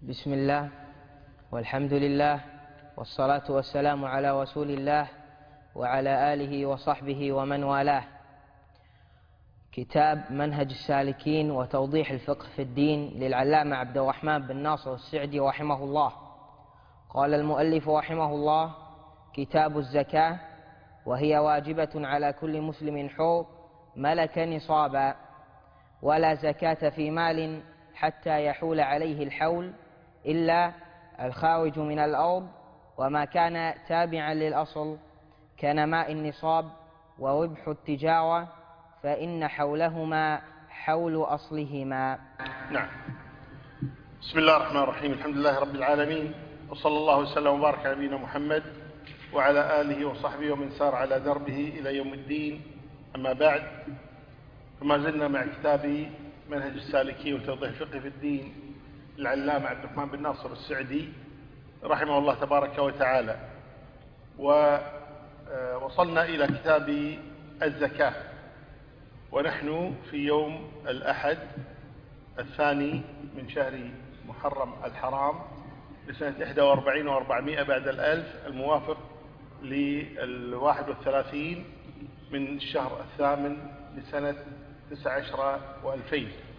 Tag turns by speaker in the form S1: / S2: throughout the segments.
S1: بسم الله والحمد لله والصلاة والسلام على رسول الله وعلى آله وصحبه ومن والاه. كتاب منهج السالكين وتوضيح الفقه في الدين للعلامة عبد الرحمن بن ناصر السعدي رحمه الله. قال المؤلف رحمه الله: كتاب الزكاة، وهي واجبة على كل مسلم حر ملك نصابا، ولا زكاة في مال حتى يحول عليه الحول إلا الخارج من الأرض، وما كان تابعا للأصل كنماء النصاب وربح التجارة، فإن حولهما حول أصلهما.
S2: نعم. بسم الله الرحمن الرحيم. الحمد لله رب العالمين، وصلى الله وسلم وبارك على نبينا محمد وعلى آله وصحبه ومن سار على دربه إلى يوم الدين. أما بعد، فما زلنا مع كتاب منهج السالكين وتوضيح الفقه في الدين للعلامة عبد الرحمن بن ناصر السعدي رحمه الله تبارك وتعالى، ووصلنا إلى كتاب الزكاة، ونحن في يوم الأحد الثاني من شهر محرم الحرام لسنة 41 و400 بعد الألف، الموافق ل31 من الشهر الثامن لسنة 19 و2000،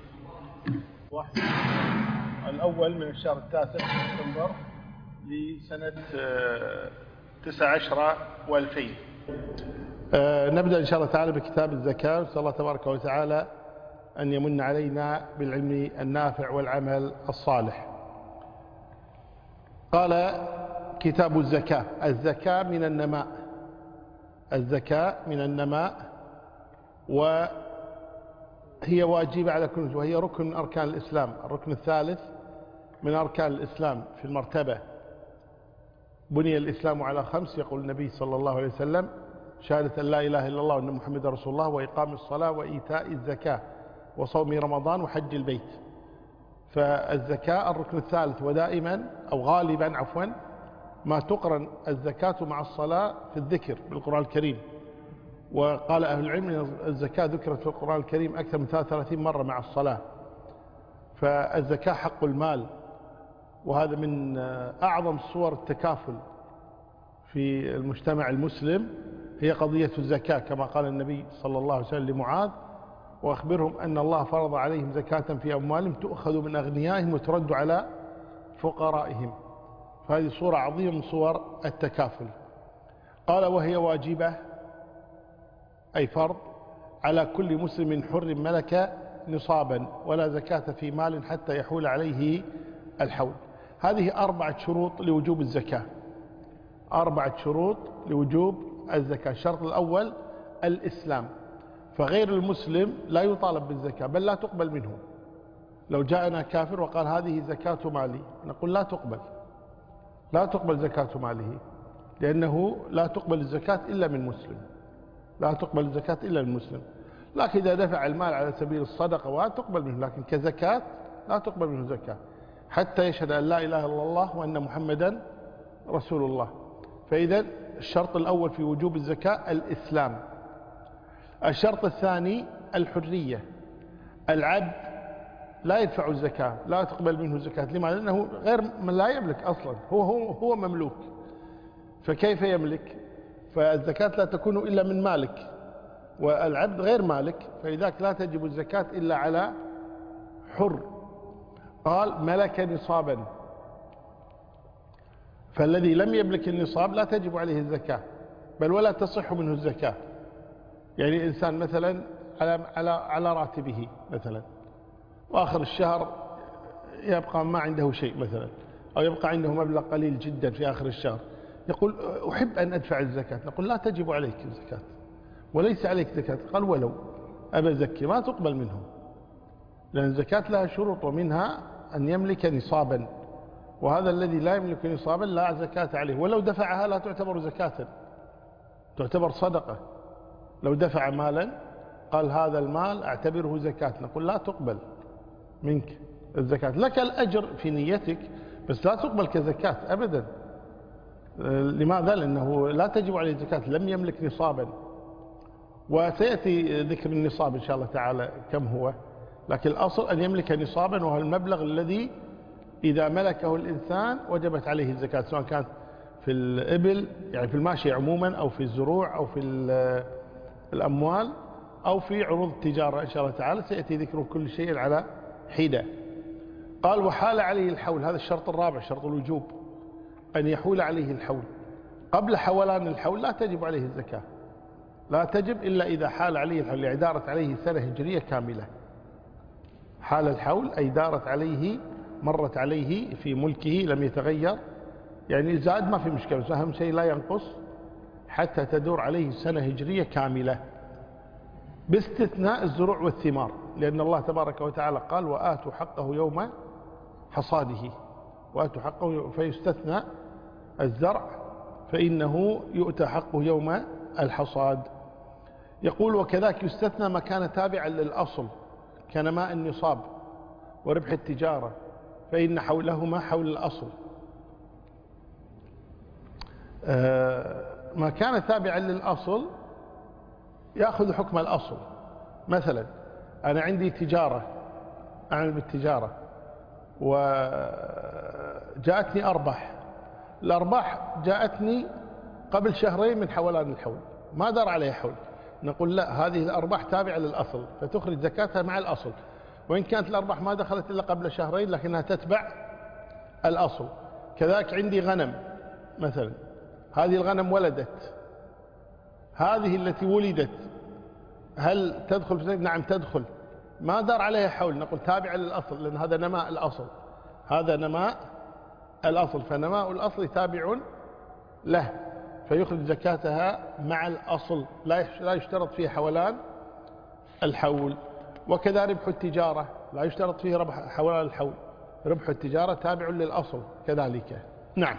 S2: الأول من الشهر التاسع من سبتمبر لسنة 19 و2000. نبدأ إن شاء الله تعالى بكتاب الزكاة، نسأل الله تبارك وتعالى أن يمن علينا بالعلم النافع والعمل الصالح. قال: كتاب الزكاة. الزكاة من النماء، الزكاة من النماء، وهي واجبة على كل، وهي ركن من أركان الإسلام، الركن الثالث من أركان الإسلام في المرتبة. بني الإسلام على 5، يقول النبي صلى الله عليه وسلم: شهادة أن لا إله إلا الله وأن محمد رسول الله، وإقام الصلاة، وإيتاء الزكاة، وصوم رمضان، وحج البيت. فالزكاة الركن الثالث، ودائما أو غالبا ما تقرن الزكاة مع الصلاة في الذكر بالقرآن الكريم. وقال أهل العلم أن الزكاة ذكرت في القرآن الكريم أكثر من 33 مرة مع الصلاة. فالزكاة حق المال، وهذا من أعظم صور التكافل في المجتمع المسلم، هي قضية الزكاة، كما قال النبي صلى الله عليه وسلم لمعاذ: وأخبرهم أن الله فرض عليهم زكاة في أموالهم تؤخذ من أغنيائهم وترد على فقرائهم. فهذه صورة عظيمة من صور التكافل. قال: وهي واجبة، أي فرض، على كل مسلم حر ملك نصابا، ولا زكاة في مال حتى يحول عليه الحول. هذه 4 شروط لوجوب الزكاة، 4 شروط لوجوب الزكاة. الشرط الأول الإسلام، فغير المسلم لا يطالب بالزكاة، بل لا تقبل منه. لو جاءنا كافر وقال: هذه زكاة مالي، نقول لا تقبل، لا تقبل زكاة ماله، لأنه لا تقبل الزكاة إلا من مسلم، لا تقبل الزكاة إلا من مسلم. لكن إذا دفع المال على سبيل الصدقة وتقبل منه، لكن كزكاة لا تقبل منه زكاة حتى يشهد أن لا إله إلا الله وأن محمدا رسول الله. فإذا الشرط الأول في وجوب الزكاة الإسلام. الشرط الثاني الحرية. العبد لا يدفع الزكاة، لا تقبل منه الزكاة. لماذا؟ لأنه غير من لا يملك أصلا، هو مملوك، فكيف يملك؟ فالزكاة لا تكون إلا من مالك، والعبد غير مالك، فلذلك لا تجب الزكاة إلا على حر. قال: ملك نصابا، فالذي لم يملك النصاب لا تجب عليه الزكاة، بل ولا تصح منه الزكاة. يعني إنسان مثلا على راتبه مثلا، وآخر الشهر يبقى ما عنده شيء مثلا، أو يبقى عنده مبلغ قليل جدا في آخر الشهر، يقول: أحب أن أدفع الزكاة. نقول: لا تجب عليك الزكاة، وليس عليك زكاة. قال: ولو أبا زكي، ما تقبل منه، لأن الزكاة لها شروط، ومنها أن يملك نصابا، وهذا الذي لا يملك نصابا لا زكاة عليه، ولو دفعها لا تعتبر زكاة، تعتبر صدقة. لو دفع مالا قال: هذا المال أعتبره زكاة، نقول: لا تقبل منك الزكاة، لك الأجر في نيتك، بس لا تقبل كزكاة أبدا. لماذا؟ لأنه لا تجب عليه الزكاة، لم يملك نصابا. وسيأتي ذكر النصاب إن شاء الله تعالى كم هو، لكن الأصل أن يملك نصابا، وهو المبلغ الذي إذا ملكه الإنسان وجبت عليه الزكاة، سواء كانت في الإبل يعني في الماشية عموما، أو في الزروع، أو في الأموال، أو في عروض التجارة إن شاء الله تعالى سيأتي ذكر كل شيء على حدة. قال وحال عليه الحول، هذا الشرط الرابع شرط الوجوب، أن يحول عليه الحول. قبل حولان الحول لا تجب عليه الزكاة، لا تجب إلا إذا حال عليه الحول، يعني دارت عليه سنة هجرية كاملة. حال الحول أي دارت عليه، مرت عليه في ملكه لم يتغير، يعني زاد ما في مشكلة، بس أهم شيء لا ينقص حتى تدور عليه سنة هجرية كاملة، باستثناء الزروع والثمار، لأن الله تبارك وتعالى قال وآتوا حقه يوم حصاده، وآتوا حقه، فيستثنى الزرع فإنه يؤتى حقه يوم الحصاد. يقول وكذلك يستثنى ما كان تابعا للأصل كنماء النصاب وربح التجارة، فإن حولهما حول الأصل. ما كان تابعا للأصل يأخذ حكم الأصل. مثلا أنا عندي تجارة، أعمل بالتجارة وجاءتني أرباح، الأرباح جاءتني قبل شهرين من حولان الحول، ما دار عليها حول، نقول لا، هذه الأرباح تابعة للأصل فتخرج زكاتها مع الأصل، وإن كانت الأرباح ما دخلت إلا قبل شهرين لكنها تتبع الأصل. كذلك عندي غنم مثلا، هذه الغنم ولدت، هذه التي ولدت هل تدخل في؟ نعم تدخل، ما دار عليها حول، نقول تابعة للأصل، لأن هذا نماء الأصل، هذا نماء الأصل، فنماء الأصل تابع له فيخرج زكاتها مع الأصل، لا يشترط فيه حولان الحول. وكذا ربح التجارة لا يشترط فيه حولان الحول، ربح التجارة تابع للأصل كذلك. نعم.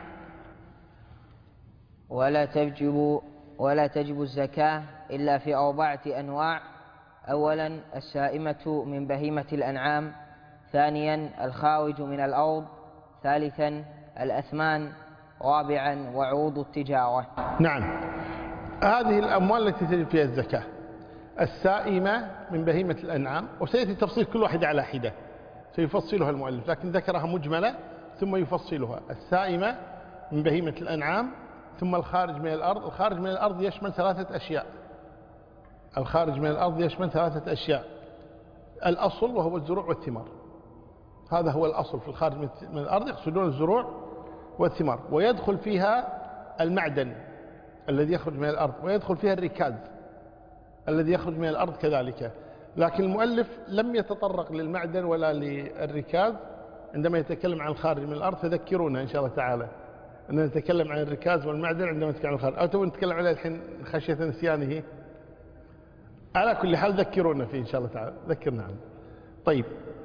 S1: ولا تجب الزكاة إلا في 4 أنواع: أولا السائمة من بهيمة الأنعام، ثانيا الخارج من الأرض، ثالثا الأثمان، رابعا وعروض التجارة.
S2: نعم، هذه الأموال التي تجب فيها الزكاة: السائمة من بهيمة الأنعام، وسيأتي تفصيل كل واحدة على حدة سيفصلها المؤلف، لكن ذكرها مجملة ثم يفصلها. السائمة من بهيمة الأنعام، ثم الخارج من الأرض. الخارج من الأرض يشمل 3 أشياء، الخارج من الأرض يشمل 3 أشياء: الأصل وهو الزروع والثمار، هذا هو الأصل في الخارج من الأرض، يقصدون الزروع والثمار، ويدخل فيها المعدن الذي يخرج من الأرض، ويدخل فيها الركاز الذي يخرج من الأرض كذلك. لكن المؤلف لم يتطرق للمعدن ولا للركاز عندما يتكلم عن الخارج من الأرض، فذكرونا إن شاء الله تعالى أن نتكلم عن الركاز والمعدن عندما نتكلم عن الخارج، أو تبون نتكلم عليه الحين خشية نسيانه؟ على كل حال ذكرونا فيه إن شاء الله تعالى، ذكرنا عنه. طيب،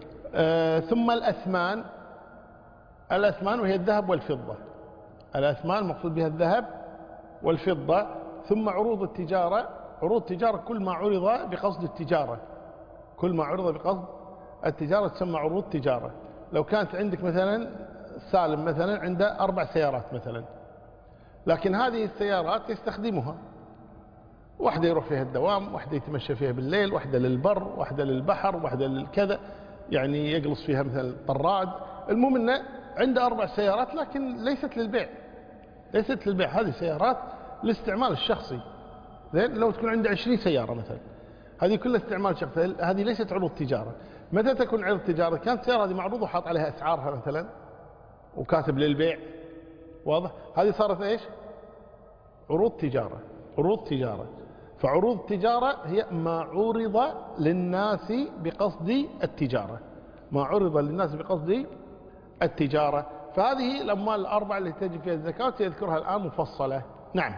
S2: ثم الأثمان. الأثمان وهي الذهب والفضة، الأثمان مقصود بها الذهب والفضة. ثم عروض التجارة. عروض التجارة كل ما عرض بقصد التجارة، كل ما عرض بقصد التجارة تسمى عروض تجارة. لو كانت عندك مثلا سالم مثلا عنده 4 سيارات مثلا، لكن هذه السيارات يستخدمها، واحدة يروح فيها الدوام، واحدة يتمشى فيها بالليل، واحدة للبر، واحدة للبحر، واحدة للكذا، يعني يجلس فيها مثل طراد. المهم أنه عنده 4 سيارات لكن ليست للبيع، ليست للبيع، هذه سيارات للاستعمال الشخصي. زين، لو تكون عنده 20 سيارة مثلا، هذه كلها استعمال شخصي، هذه ليست عروض تجارة. متى تكون عروض تجارة؟ كانت السيارة هذه معروضة وحاط عليها أسعارها مثلا وكاتب للبيع، واضح؟ هذه صارت إيش؟ عروض تجارة، عروض تجارة. فعروض التجارة هي ما عرض للناس بقصد التجارة، ما عرض للناس بقصد التجارة. فهذه الأموال ال4 التي تجب فيها الزكاة سيذكرها الآن مفصلة. نعم.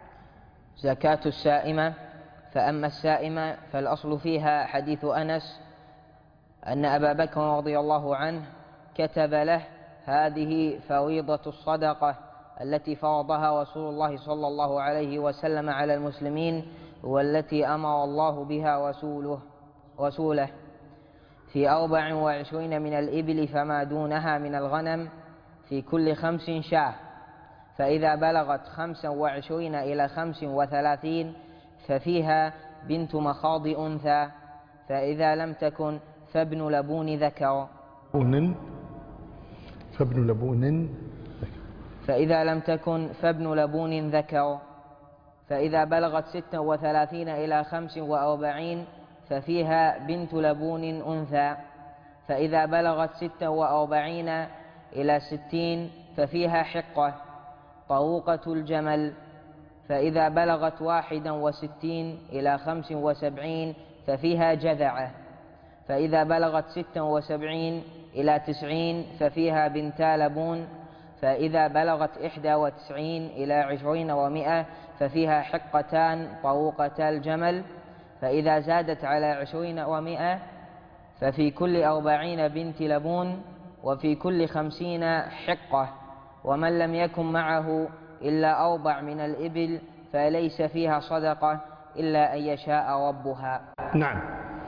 S1: زكاة السائمة. فأما السائمة فالأصل فيها حديث أنس أن أبا بكر رضي الله عنه كتب له: هذه فريضة الصدقة التي فرضها رسول الله صلى الله عليه وسلم على المسلمين، والتي أمر الله بها رسوله في 24 من الإبل فما دونها من الغنم، في كل 5 شاة، فإذا بلغت 25 إلى 35 ففيها بنت مخاض أنثى، فإذا لم تكن فابن لبون ذكر.
S2: فابن لبون
S1: فإذا لم تكن فابن لبون ذكر. فإذا بلغت 36 إلى 45 ففيها بنت لبون أنثى. فإذا بلغت 46 إلى 60 ففيها حقة طروقة الجمل. فإذا بلغت 61 إلى 75 ففيها جذعة. فإذا بلغت 76 إلى 90 ففيها بنتا لبون. فإذا بلغت 91 إلى 20 و100 ففيها حقتان طروقتا الجمل. فإذا زادت على 20 و100 ففي كل 40 بنت لبون، وفي كل 50 حقة. ومن لم يكن معه إلا أوضع من الإبل فليس فيها صدقة إلا أن يشاء ربها.
S2: نعم.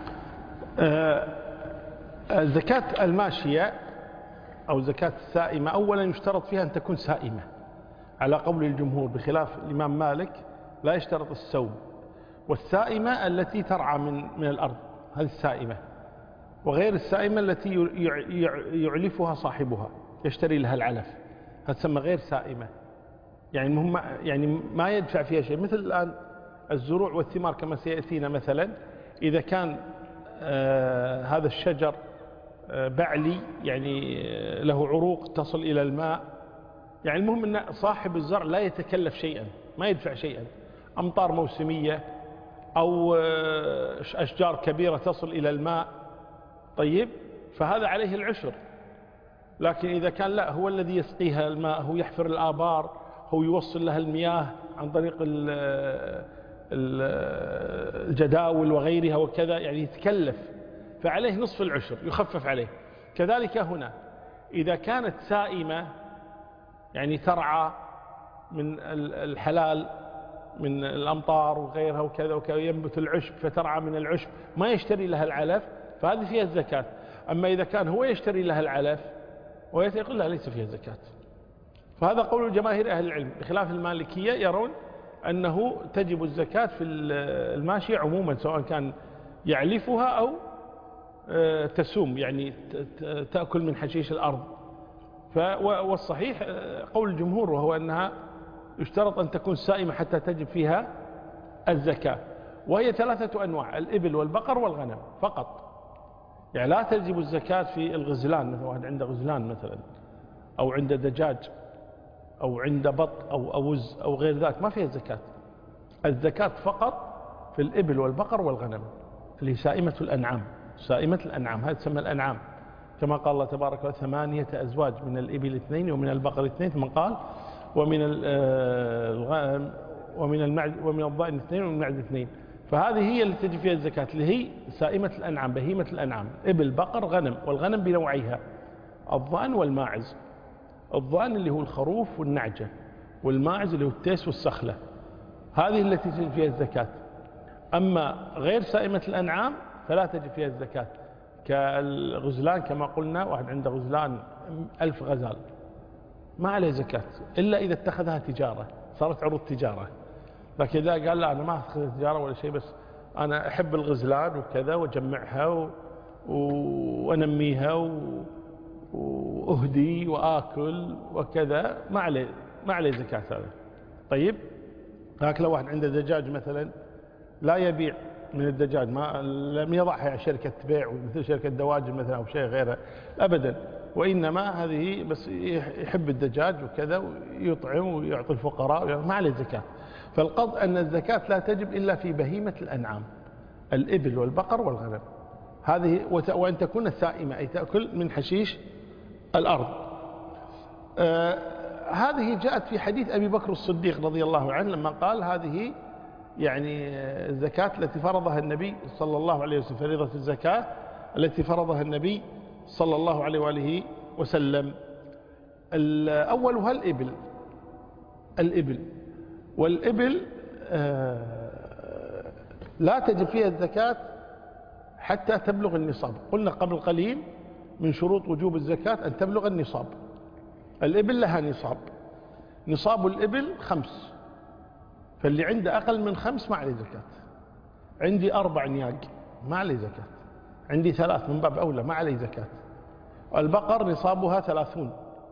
S2: زكاة الماشية أو زكاة السائمة أولا يشترط فيها أن تكون سائمة على قول الجمهور، بخلاف الإمام مالك لا يشترط السوم. والسائمة التي ترعى من الأرض هذه السائمة، وغير السائمة التي يعلفها صاحبها يشتري لها العلف، هذا تسمى غير سائمة. يعني ما يدفع فيها شيء. مثل الآن الزروع والثمار كما سيأتينا مثلا، إذا كان هذا الشجر بعلي يعني له عروق تصل إلى الماء، يعني المهم أن صاحب الزرع لا يتكلف شيئا، ما يدفع شيئا. أمطار موسمية أو أشجار كبيرة تصل إلى الماء، طيب، فهذا عليه العشر. لكن إذا كان لا، هو الذي يسقيها الماء، هو يحفر الآبار، هو يوصل لها المياه عن طريق الجداول وغيرها وكذا، يعني يتكلف، فعليه نصف العشر يخفف عليه. كذلك هنا إذا كانت سائمة يعني ترعى من الحلال من الأمطار وغيرها وكذا وكذا، ينبت العشب فترعى من العشب ما يشتري لها العلف، فهذه فيها الزكاة. أما إذا كان هو يشتري لها العلف ويقول لها ليس فيها زكاة. فهذا قول جماهير أهل العلم، بخلاف المالكية يرون أنه تجب الزكاة في الماشية عموما، سواء كان يعلفها أو تسوم يعني تأكل من حشيش الأرض. والصحيح قول الجمهور، وهو أنها يشترط أن تكون سائمة حتى تجب فيها الزكاة. وهي 3 أنواع: الإبل والبقر والغنم فقط. يعني لا تجب الزكاة في الغزلان، مثل واحد عنده غزلان مثلا، أو عنده دجاج، أو عنده بط أو أوز أو غير ذلك، ما فيها زكاة. الزكاة فقط في الإبل والبقر والغنم، اللي سائمة الأنعام. سائمة الأنعام هذا تسمى الأنعام، كما قال الله تبارك وتعالى: 8 أزواج، من الإبل 2 ومن البقر 2، ثم قال ومن الضأن 2 ومن المعز 2. فهذه هي اللي تجي فيها الزكاة، اللي هي سائمة الأنعام، بهيمة الأنعام، إبل بقر غنم. والغنم بنوعيها: الضأن والماعز. الضأن اللي هو الخروف والنعجة، والماعز اللي هو التيس والسخلة. هذه التي تجي فيها الزكاة. أما غير سائمة الأنعام فلا تجب فيها الزكاة، كالغزلان كما قلنا، واحد عنده غزلان 1000 غزال ما عليه زكاة إلا إذا اتخذها تجارة، صارت عروض تجارة. لكن إذا قال لا أنا ما أتخذ تجارة ولا شيء، بس أنا أحب الغزلان وكذا وأجمعها وأنميها وأهدي وآكل وكذا، ما عليه زكاة هذا. طيب، لكن لو واحد عنده دجاج مثلا لا يبيع من الدجاج، لم يضعها على شركة بيع مثل شركة دواجن مثلا أو شيء غيره أبدا، وإنما هذه بس يحب الدجاج وكذا ويطعم ويعطي الفقراء، ما عليه زكاة. فالقصد أن الزكاة لا تجب إلا في بهيمة الأنعام، الإبل والبقر والغنم، هذه، وأن تكون سائمة أي تأكل من حشيش الأرض. هذه جاءت في حديث أبي بكر الصديق رضي الله عنه لما قال: هذه يعني الزكاة التي فرضها النبي صلى الله عليه وسلم، فريضة الزكاة التي فرضها النبي صلى الله عليه وآله وسلم. أولها الإبل. والإبل لا تجب فيها الزكاة حتى تبلغ النصاب. قلنا قبل قليل من شروط وجوب الزكاة أن تبلغ النصاب. الإبل لها نصاب الإبل 5، فاللي عنده أقل من 5 ما عليه زكاة. عندي 4 نياق ما عليه زكاة، عندي 3 من باب أولى ما عليه زكاة. البقر نصابها 30،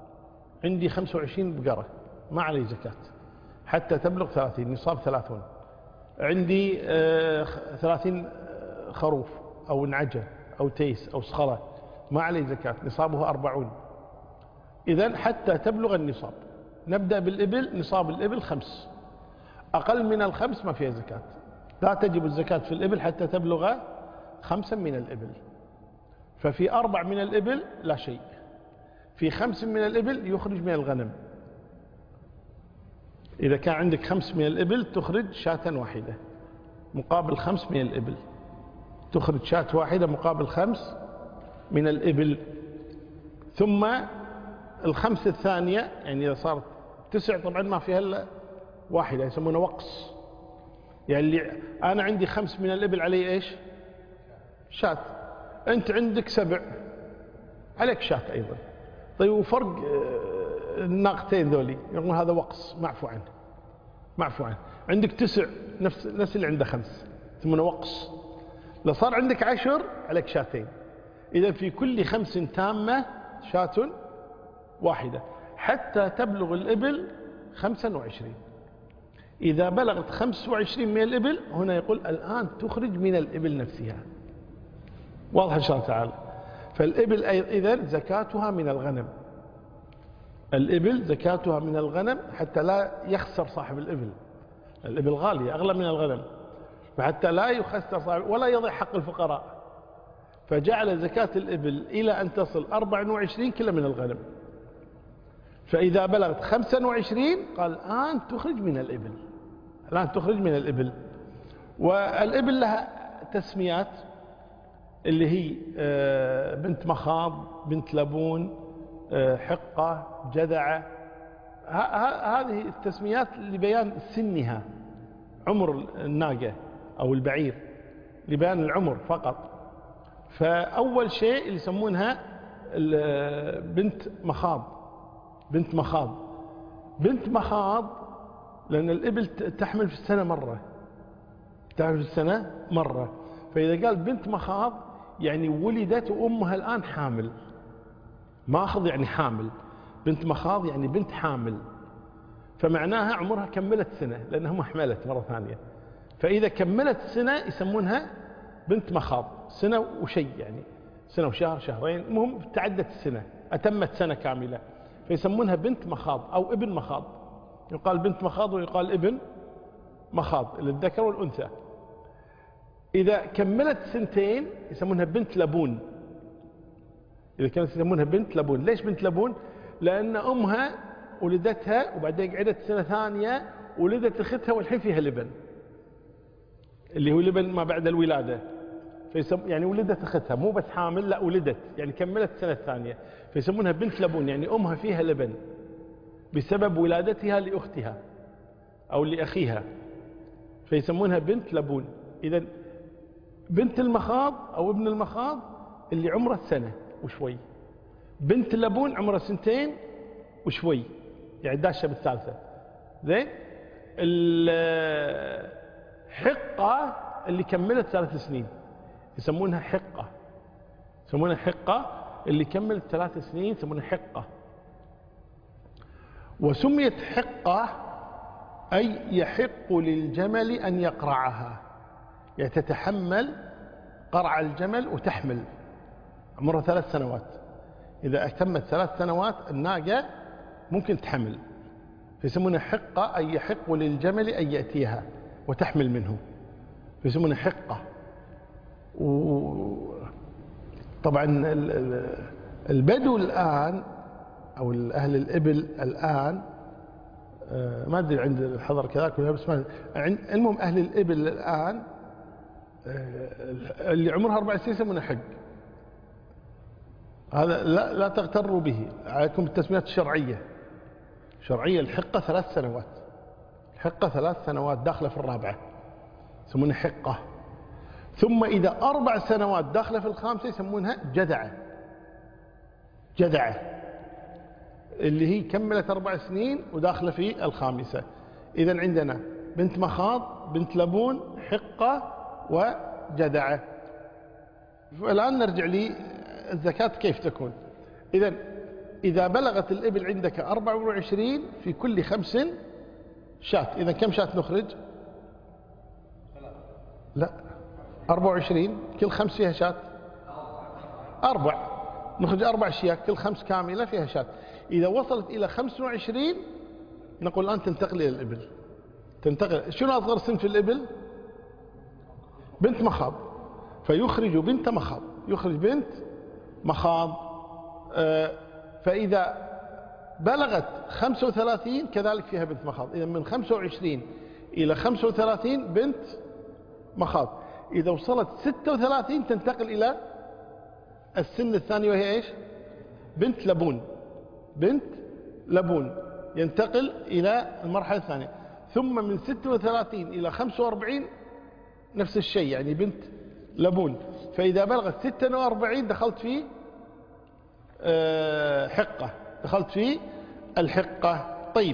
S2: عندي 25 بقرة ما علي زكاة حتى تبلغ 30 نصاب 30. عندي 30 خروف أو نعجة أو تيس أو صخرة ما علي زكاة نصابه 40. إذن حتى تبلغ النصاب. نبدأ بالإبل، نصاب الإبل 5، أقل من ال5 ما فيها زكاة. لا تجب الزكاة في الإبل حتى تبلغ 5 من الإبل. ففي 4 من الإبل لا شيء، في 5 من الإبل يخرج من الغنم. إذا كان عندك 5 من الإبل تخرج شاة واحدة مقابل 5 من الإبل، تخرج شاة واحدة مقابل 5 من الإبل. ثم ال5 الثانية يعني إذا صارت 9 طبعا ما فيها إلا واحدة يسمونه وقص. يعني اللي أنا عندي 5 من الإبل علي إيش؟ شاة. أنت عندك 7 عليك شاة أيضا. طيب وفرق الناقتين ذولي يقول هذا وقص معفو عنه، معفو عنه. عندك 9 نفس اللي عنده 5 يسمونه وقص. لو صار عندك 10 عليك شاتين. إذا في كل 5 تامة شاة واحدة حتى تبلغ الإبل 25. إذا بلغت 25 من الإبل هنا يقول الآن تخرج من الإبل نفسها. واضح إن شاء الله تعالى. فالإبل إذن زكاتها من الغنم. الإبل زكاتها من الغنم حتى لا يخسر صاحب الإبل. الإبل غالية أغلى من الغنم، فحتى لا يخسر صاحب ولا يضيع حق الفقراء، فجعل زكاة الإبل إلى أن تصل 24 كلا من الغنم. فإذا بلغت 25 قال الآن تخرج من الإبل، الآن تخرج من الإبل. والإبل لها تسميات اللي هي بنت مخاض، بنت لبون، حقة، جذعة. هذه التسميات لبيان سنها، عمر الناقة أو البعير، لبيان العمر فقط. فأول شيء اللي يسمونها بنت مخاض. بنت مخاض، بنت مخاض لأن الإبل تحمل في السنة مرة، تحمل في السنة مرة. فإذا قال بنت مخاض يعني ولدت وأمها الآن حامل. ماخض يعني حامل، بنت مخاض يعني بنت حامل، فمعناها عمرها كملت سنة لأنها ما حملت مرة ثانية. فإذا كملت سنة يسمونها بنت مخاض، سنة وشيء يعني سنة وشهر شهرين، المهم تعدت السنة أتمت سنة كاملة، فيسمونها بنت مخاض أو ابن مخاض. يقال بنت مخاض ويقال ابن مخاض للذكر والأنثى. إذا كملت 2 يسمونها بنت لبون. إذا كانت يسمونها بنت لبون. ليش بنت لبون؟ لأن أمها ولدتها وبعدين قعدت سنة ثانية ولدت أختها والحين فيها لبن، اللي هو لبن ما بعد الولادة. يعني ولدت أختها مو بس حامل، لا ولدت يعني كملت سنة ثانية، فيسمونها بنت لبون يعني أمها فيها لبن بسبب ولادتها لأختها أو لأخيها، فيسمونها بنت لبون. إذن بنت المخاض أو ابن المخاض اللي عمره 1 وشوي، بنت اللبون عمره 2 وشوي يعني داشة بالثالثة. زين. الحقة اللي كملت 3 سنين يسمونها حقة، يسمونها حقة. اللي كملت 3 سنين يسمونها حقة. وسميت حقة أي يحق للجمل أن يقرعها، يعني تتحمل قرع الجمل وتحمل. عمرها 3 سنوات. إذا أتمت 3 سنوات الناقة ممكن تحمل، فيسمونها حقة أي يحق للجمل أن يأتيها وتحمل منه، فيسمونها حقة. طبعا البدو الآن أو أهل الإبل الآن ما أدري عند الحضر كذلك ولا، بس المهم أهل الإبل الآن اللي عمرها 4 سنين يسمونه حق. هذا لا تغتروا به، عليكم التسميات الشرعية. شرعية الحقة 3 سنوات، الحقة 3 سنوات داخلة في الرابعة يسمونها حقة. ثم إذا 4 سنوات داخلة في الخامسة يسمونها جذعة. جذعة اللي هي كملت 4 سنين وداخلة في الخامسة. إذن عندنا بنت مخاض، بنت لبون، حقة وجذعة. الآن نرجع لي الزكاة كيف تكون. إذن إذا بلغت الإبل عندك 24 في كل 5 شاة. إذا كم شاة نخرج؟ لا، 24 كل 5 فيها شاة، 4 نخرج 4 شياه، كل 5 كاملة فيها شاة. إذا وصلت إلى 25 نقول الآن تنتقل إلى الإبل. تنتقل. شنو أصغر سن في الإبل؟ بنت مخاض، فيخرج بنت مخاض، يخرج بنت مخاض. فإذا بلغت 35 كذلك فيها بنت مخاض. إذا من 25 إلى 35 بنت مخاض. إذا وصلت 36 تنتقل إلى السن الثاني وهي إيش؟ بنت لبون. بنت لبون ينتقل إلى المرحلة الثانية. ثم من 36 إلى 45 نفس الشيء، يعني بنت لبون. فإذا بلغت 46 دخلت في حقة، دخلت في الحقة. طيب،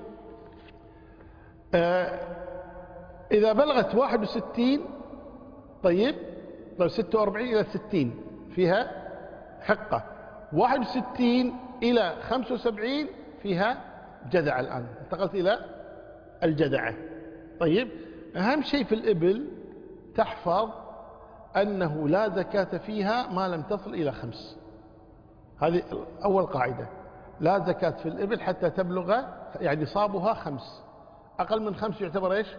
S2: إذا بلغت 61 طيب لو 46 إلى 60 فيها حقة. 61 إلى 75 فيها جذع. الآن انتقلت إلى الجذعة. طيب، أهم شيء في الإبل تحفظ أنه لا زكاة فيها ما لم تصل إلى 5. هذه أول قاعدة، لا زكاة في الإبل حتى تبلغ، يعني نصابها 5. أقل من 5 يعتبر إيش؟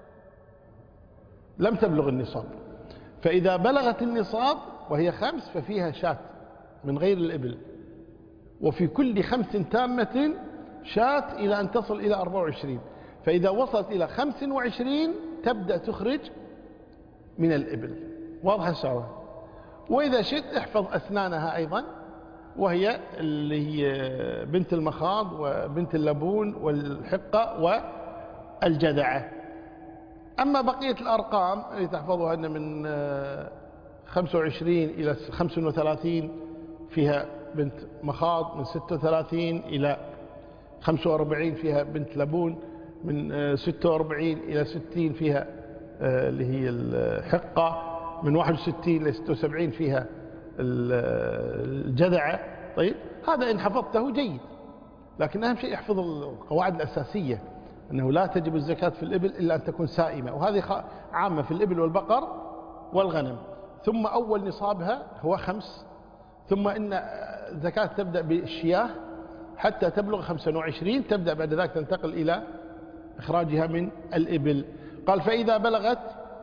S2: لم تبلغ النصاب. فإذا بلغت النصاب وهي 5 ففيها شاة من غير الإبل. وفي كل 5 تامة شاة إلى أن تصل إلى 24. فإذا وصلت إلى 25 تبدأ تخرج من الإبل. واضح الشعور؟ وإذا شئت احفظ أسنانها أيضا، وهي اللي هي بنت المخاض وبنت اللبون والحقة والجذعة. أما بقية الأرقام اللي تحفظها أن من 25 إلى 35 فيها بنت مخاض، من 36 إلى 45 فيها بنت لبون، من 46 إلى 60 فيها اللي هي الحقة، من 61 إلى 76 فيها الجذعة. طيب، هذا إن حفظته جيد، لكن أهم شيء يحفظ القواعد الأساسية، أنه لا تجب الزكاة في الإبل إلا أن تكون سائمة، وهذه عامة في الإبل والبقر والغنم. ثم أول نصابها هو 5، ثم إن الزكاة تبدأ بالشياه حتى تبلغ 25، تبدأ بعد ذلك تنتقل إلى إخراجها من الإبل. قال فإذا بلغت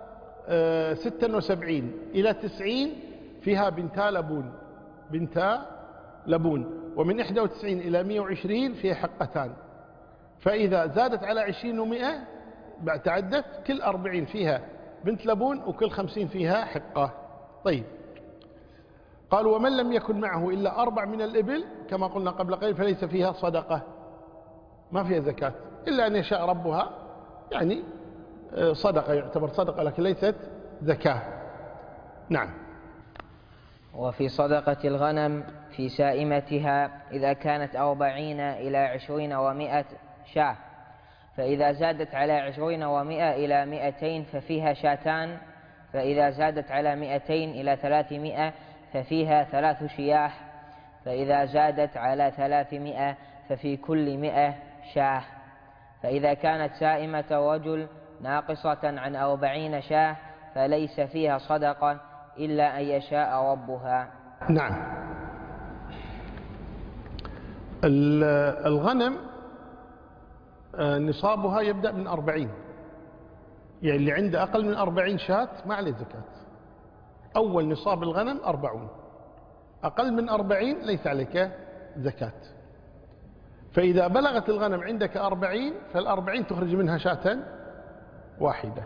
S2: 76 إلى 90 فيها بنتا لبون. بنتا لبون. ومن 91 إلى 120 فيها حقتان. فإذا زادت على 20 و100 بعد تعدت، كل 40 فيها بنت لبون وكل 50 فيها حقة. طيب، قال ومن لم يكن معه إلا 4 من الإبل كما قلنا قبل قليل فليس فيها صدقة، ما فيها زكاة إلا أن يشاء ربها، يعني صدقة، يعتبر صدقة لكن ليست زكاة. نعم.
S1: وفي صدقة الغنم في سائمتها إذا كانت 40 إلى 20 و100 شاة، فإذا زادت على 20 و100 إلى 200 ففيها شاتان، فإذا زادت على 200 إلى 300 ففيها 3 شياه، فإذا زادت على 300 ففي كل 100 شاه. فإذا كانت سائمة رجل ناقصة عن 40 شاه فليس فيها صدقة إلا أن يشاء ربها.
S2: نعم. الغنم نصابها يبدأ من 40، يعني اللي عنده أقل من 40 شاة ما عليه زكاة. أول نصاب الغنم 40، أقل من 40 ليس عليك زكاة. فإذا بلغت الغنم عندك 40 فال40 تخرج منها شاة واحدة،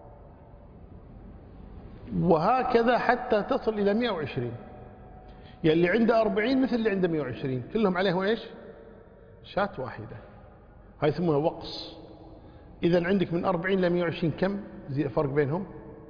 S2: وهكذا حتى تصل إلى 120. يعني اللي عنده 40 مثل اللي عنده 120 كلهم عليهم إيش؟ شاة واحدة. هاي يسمونها وقص. إذن عندك من 40 إلى 120 كم فرق بينهم؟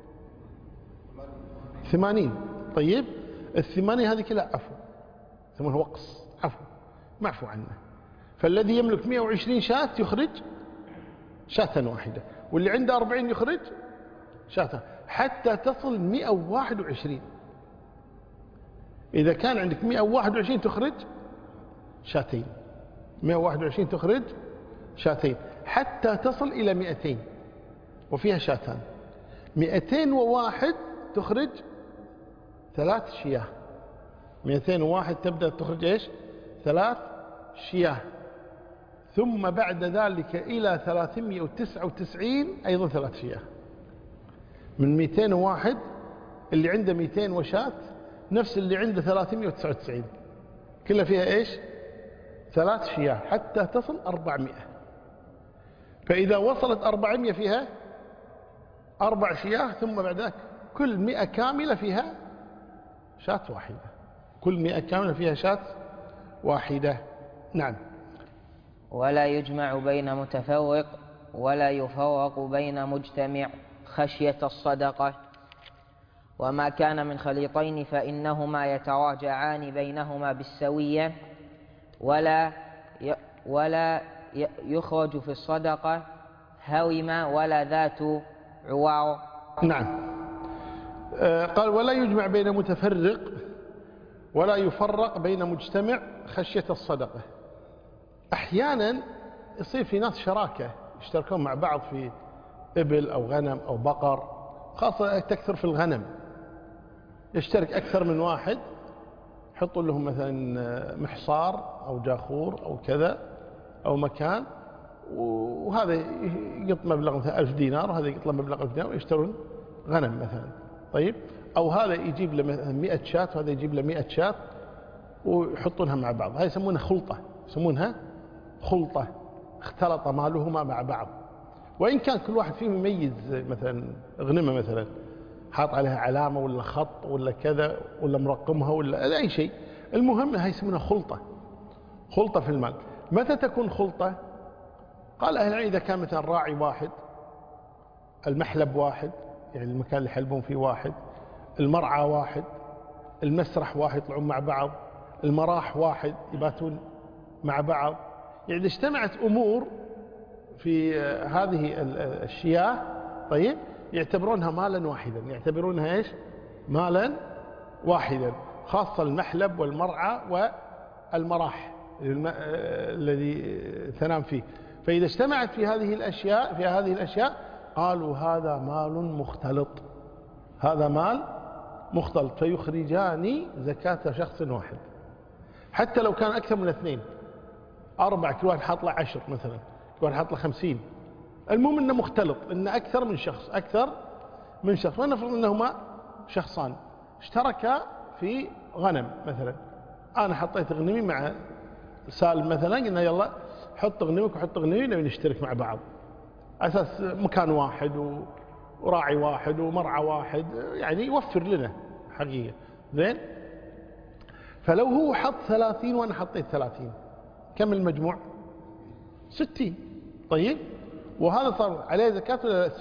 S2: 80. طيب، 80 هذه كلها عفو، يسمونها وقص، عفو معفو عنه. فالذي يملك 120 شاة يخرج شاة واحدة، واللي عنده 40 يخرج شاة حتى تصل 121. إذا كان عندك 121 تخرج شاتين. 121 تخرج شاتين حتى تصل إلى 200 وفيها شاتان. 201 تخرج 3 شياه. 201 تبدأ تخرج إيش؟ 3 شياه. ثم بعد ذلك إلى 399 أيضا 3 شياه. من 201 اللي عنده 200 وشات نفس اللي عنده 399 كلها فيها إيش؟ 3 شياه حتى تصل 400. فإذا وصلت 400 فيها 4 شياه. ثم بعد ذلك كل 100 كاملة فيها شاة واحدة. كل 100 كاملة فيها شاة واحدة. نعم.
S1: ولا يجمع بين متفوق ولا يفوق بين مجتمع خشية الصدقة. وما كان من خليطين فإنهما يتراجعان بينهما بالسوية ولا يخرج في الصدقة هوما ولا ذات عوار.
S2: نعم. قال ولا يجمع بين متفرق ولا يفرق بين مجتمع خشية الصدقة. أحيانا يصير في ناس شراكة يشتركون مع بعض في إبل أو غنم أو بقر، خاصة تكثر في الغنم، يشترك أكثر من واحد، يحطوا لهم مثلا محصار أو جاخور أو كذا أو مكان، وهذا يقط مبلغ مثلا 1000 دينار وهذا يقط له مبلغ 1000 دينار ويشترون غنم مثلا. طيب، أو هذا يجيب له مثلا 100 شاة وهذا يجيب له 100 شاة ويحطونها مع بعض. هاي يسمونها خلطة، يسمونها خلطة، اختلط مالهما مع بعض. وإن كان كل واحد فيهم يميز مثلا غنمة مثلا حاط عليها علامة ولا خط ولا كذا ولا مرقمها ولا أي شيء، المهم هاي يسمونها خلطة، خلطة في المال. متى تكون خلطة؟ قال أهل العلم إذا كان مثلا راعي واحد، المحلب واحد يعني المكان اللي يحلبون فيه واحد، المرعى واحد، المسرح واحد يطلعون مع بعض، المراح واحد يباتون مع بعض. يعني اجتمعت أمور في هذه الشياه، طيب، يعتبرونها مالا واحدا، يعتبرونها ايش؟ مالا واحدا، خاصة المحلب والمرعى والمراح الذي تنام فيه. فإذا اجتمعت في هذه الأشياء قالوا هذا مال مختلط، هذا مال مختلط، فيخرجان زكاة شخص واحد حتى لو كان أكثر من 2 4، كل واحد حاط له 10 مثلا، كل واحد حاط له 50. المهم انه مختلط، انه اكثر من شخص. ونفرض انهما شخصان اشتركا في غنم مثلا، انا حطيت غنمي مع سالم مثلا، قلنا يلا حط غنمك وحط غنمي نبي نشترك مع بعض، اساس مكان واحد وراعي واحد ومرعى واحد، يعني يوفر لنا حقيقة. زين، فلو هو حط 30 وانا حطيت 30، كم المجموع؟ 60. طيب، وهذا صار عليه زكاة ولا لا؟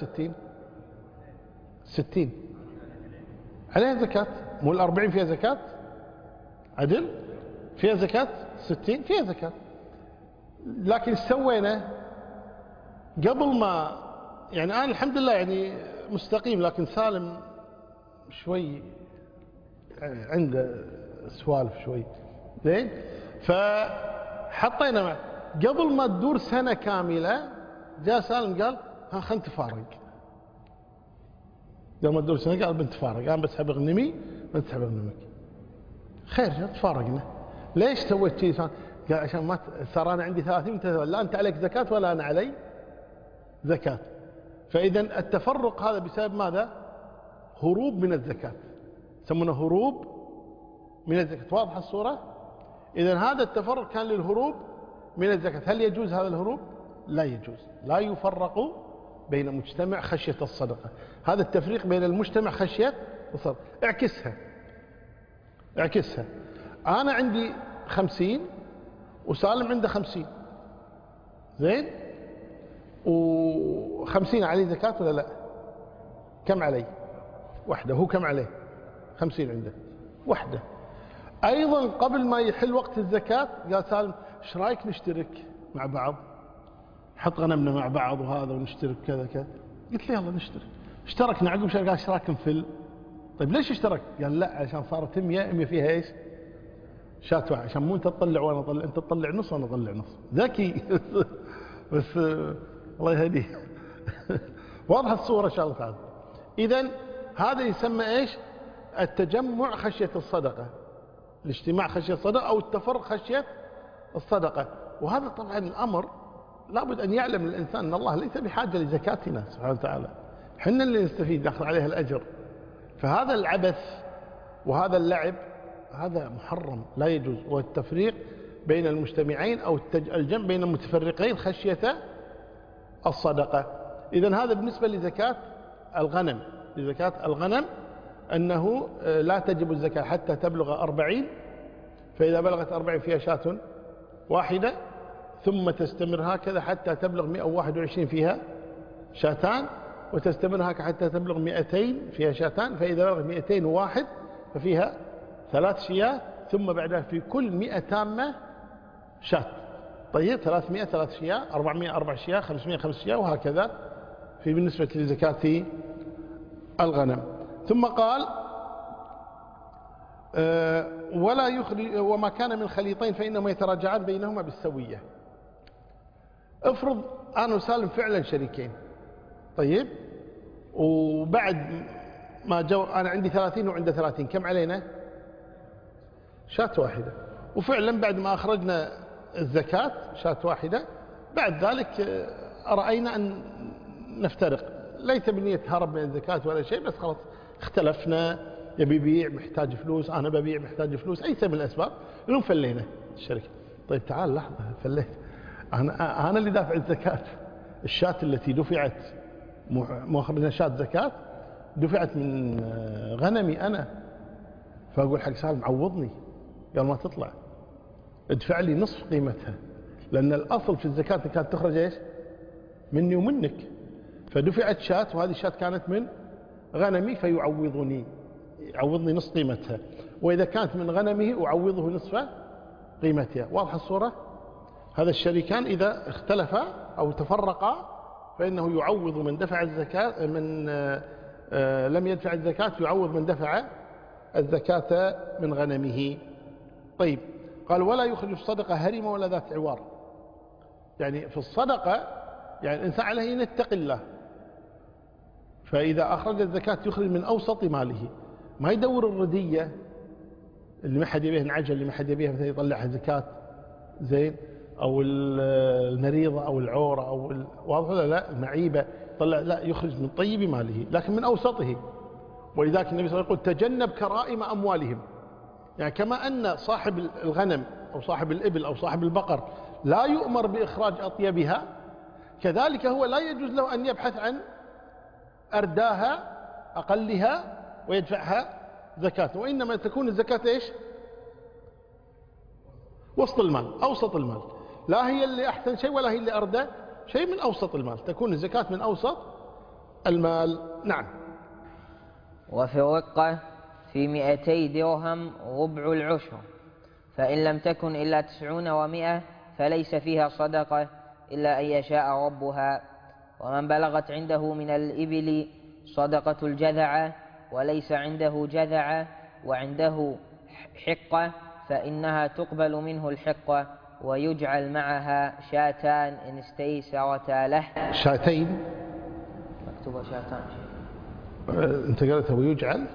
S2: 60 عليه زكاة، مو 40 فيها زكاة؟ عدل فيها زكاة، 60 فيها زكاة. لكن سوينا قبل ما، يعني أنا الحمد لله يعني مستقيم، لكن سالم شوي عنده سوالف شوي. زين، فحطينا قبل ما تدور سنة كاملة جاء سالم قال ها خلنا نتفارق. قبل ما تدور سنة قال بنتفارق، أنا بسحب غنمي بنسحب غنمك. خير، تفارقنا. ليش سويت شيء؟ قال عشان ما صار أنا عندي 30 لا أنت عليك زكاة ولا أنا علي زكاة. فإذا التفرق هذا بسبب ماذا؟ هروب من الزكاة، يسمونه هروب من الزكاة. واضحة الصورة؟ إذا هذا التفرق كان للهروب من الزكاة. هل يجوز هذا الهروب؟ لا يجوز. لا يفرق بين مجتمع خشية الصدقة. هذا التفريق بين المجتمع خشية الصدقة. اعكسها. أنا عندي 50 وسالم عنده 50، زين، و50 عليه زكاة ولا لا؟ كم علي؟ واحدة. هو كم عليه؟ 50 عنده واحدة. أيضا قبل ما يحل وقت الزكاة قال سالم ايش رايك نشترك مع بعض، حط غنمنا مع بعض وهذا ونشترك كذا كذا. قلت له يلا نشترك. اشتركنا عقب شهر، قال اشتراك نفل. طيب ليش اشترك؟ قال لا عشان صارت 100 فيها ايش؟ شاة واحد، عشان مو أنت تطلع وأنا أطلع، أنت تطلع نص وأنا أطلع نص، ذكي. بس الله يهديه. واضحة الصورة إن شاء الله تعالى. إذن هذا يسمى إيش؟ التجمع خشية الصدقة، الاجتماع خشية الصدقة، أو التفرق خشية الصدقة. وهذا طبعا الأمر لابد أن يعلم الإنسان أن الله ليس بحاجة لزكاتنا سبحانه وتعالى، حنا اللي نستفيد نأخذ عليها الأجر. فهذا العبث وهذا اللعب هذا محرم لا يجوز، والتفريق بين المجتمعين أو الجمع بين المتفرقين خشية الصدقة. إذن هذا بالنسبة لزكاة الغنم. لزكاة الغنم أنه لا تجب الزكاة حتى تبلغ 40، فإذا بلغت 40 فيها شاة واحدة، ثم تستمر هكذا حتى تبلغ 121 فيها شاتان، وتستمر هكذا حتى تبلغ 200 فيها شاتان، فإذا بلغت 201 ففيها 3 شياه، ثم بعدها في كل 100 تامة شات. طيب 300 3 شياه، 400 4 شياه، 500 5 شياه، وهكذا في بالنسبة لزكاة الغنم. ثم قال ولا يخرج وما كان من خليطين فإنهما يتراجعان بينهما بالسوية. افرض أنا وسالم فعلا شريكين، طيب، وبعد ما جو أنا عندي 30 وعنده 30، كم علينا؟ شاة واحدة. وفعلا بعد ما أخرجنا الزكاة شاة واحدة، بعد ذلك رأينا أن نفترق، ليس بنية هرب من الزكاة ولا شيء، بس خلاص اختلفنا، يبي يبيع محتاج فلوس، أنا ببيع محتاج فلوس، أي سبب من الأسباب، المهم فلينا الشركة. طيب تعال لحظة، فليت أنا اللي دافع الزكاة، الشاة التي دفعت مؤخرنا شاة زكاة دفعت من غنمي أنا، فأقول حق سالم عوضني قال ما تطلع، ادفع لي نصف قيمتها، لأن الأصل في الزكاة كانت تخرج إيش؟ مني ومنك، فدفعت شاة، وهذه الشاة كانت من غنمي فيعوضني، يعوضني نصف قيمتها، وإذا كانت من غنمه أعوضه نصف قيمتها. واضحة الصورة؟ هذا الشريكان إذا اختلفا أو تفرقا فإنه يعوض من دفع الزكاة، من لم يدفع الزكاة يعوض من دفع الزكاة من غنمه. طيب قال ولا يخرج الصدقة هرمة ولا ذات عوار. يعني في الصدقة يعني الإنسان عليه أن يتقي الله، فإذا أخرج الزكاة يخرج من أوسط ماله، ما يدور الردية اللي ما حد يبيه، العجل اللي ما حد يبيه مثلا يطلعها زكاة زين، أو المريضة أو العورة أو واضح ولا لا، المعيبة طلع، لا، يخرج من طيب ماله لكن من أوسطه. ولذلك النبي صلى الله عليه وسلم يقول تجنب كرائم أموالهم، يعني كما أن صاحب الغنم أو صاحب الإبل أو صاحب البقر لا يؤمر بإخراج أطيبها، كذلك هو لا يجوز له أن يبحث عن أرداها أقلها ويدفعها زكاة، وإنما تكون الزكاة إيش؟ وسط المال، أوسط المال، لا هي اللي أحسن شيء ولا هي اللي أردى شيء، من أوسط المال، تكون الزكاة من أوسط المال. نعم.
S1: وفي الرقة في 200 درهم ربع العشر، فإن لم تكن إلا 90 و100 فليس فيها صدقة إلا أن يشاء ربها. ومن بلغت عنده من الإبل صدقة الجذعة وليس عنده جذعة وعنده حقة فإنها تقبل منه الحقة ويجعل معها شاتان إن استيسرتا له.
S2: شاتين
S1: مكتوبة شاتان.
S2: أنت قلتها ويجعل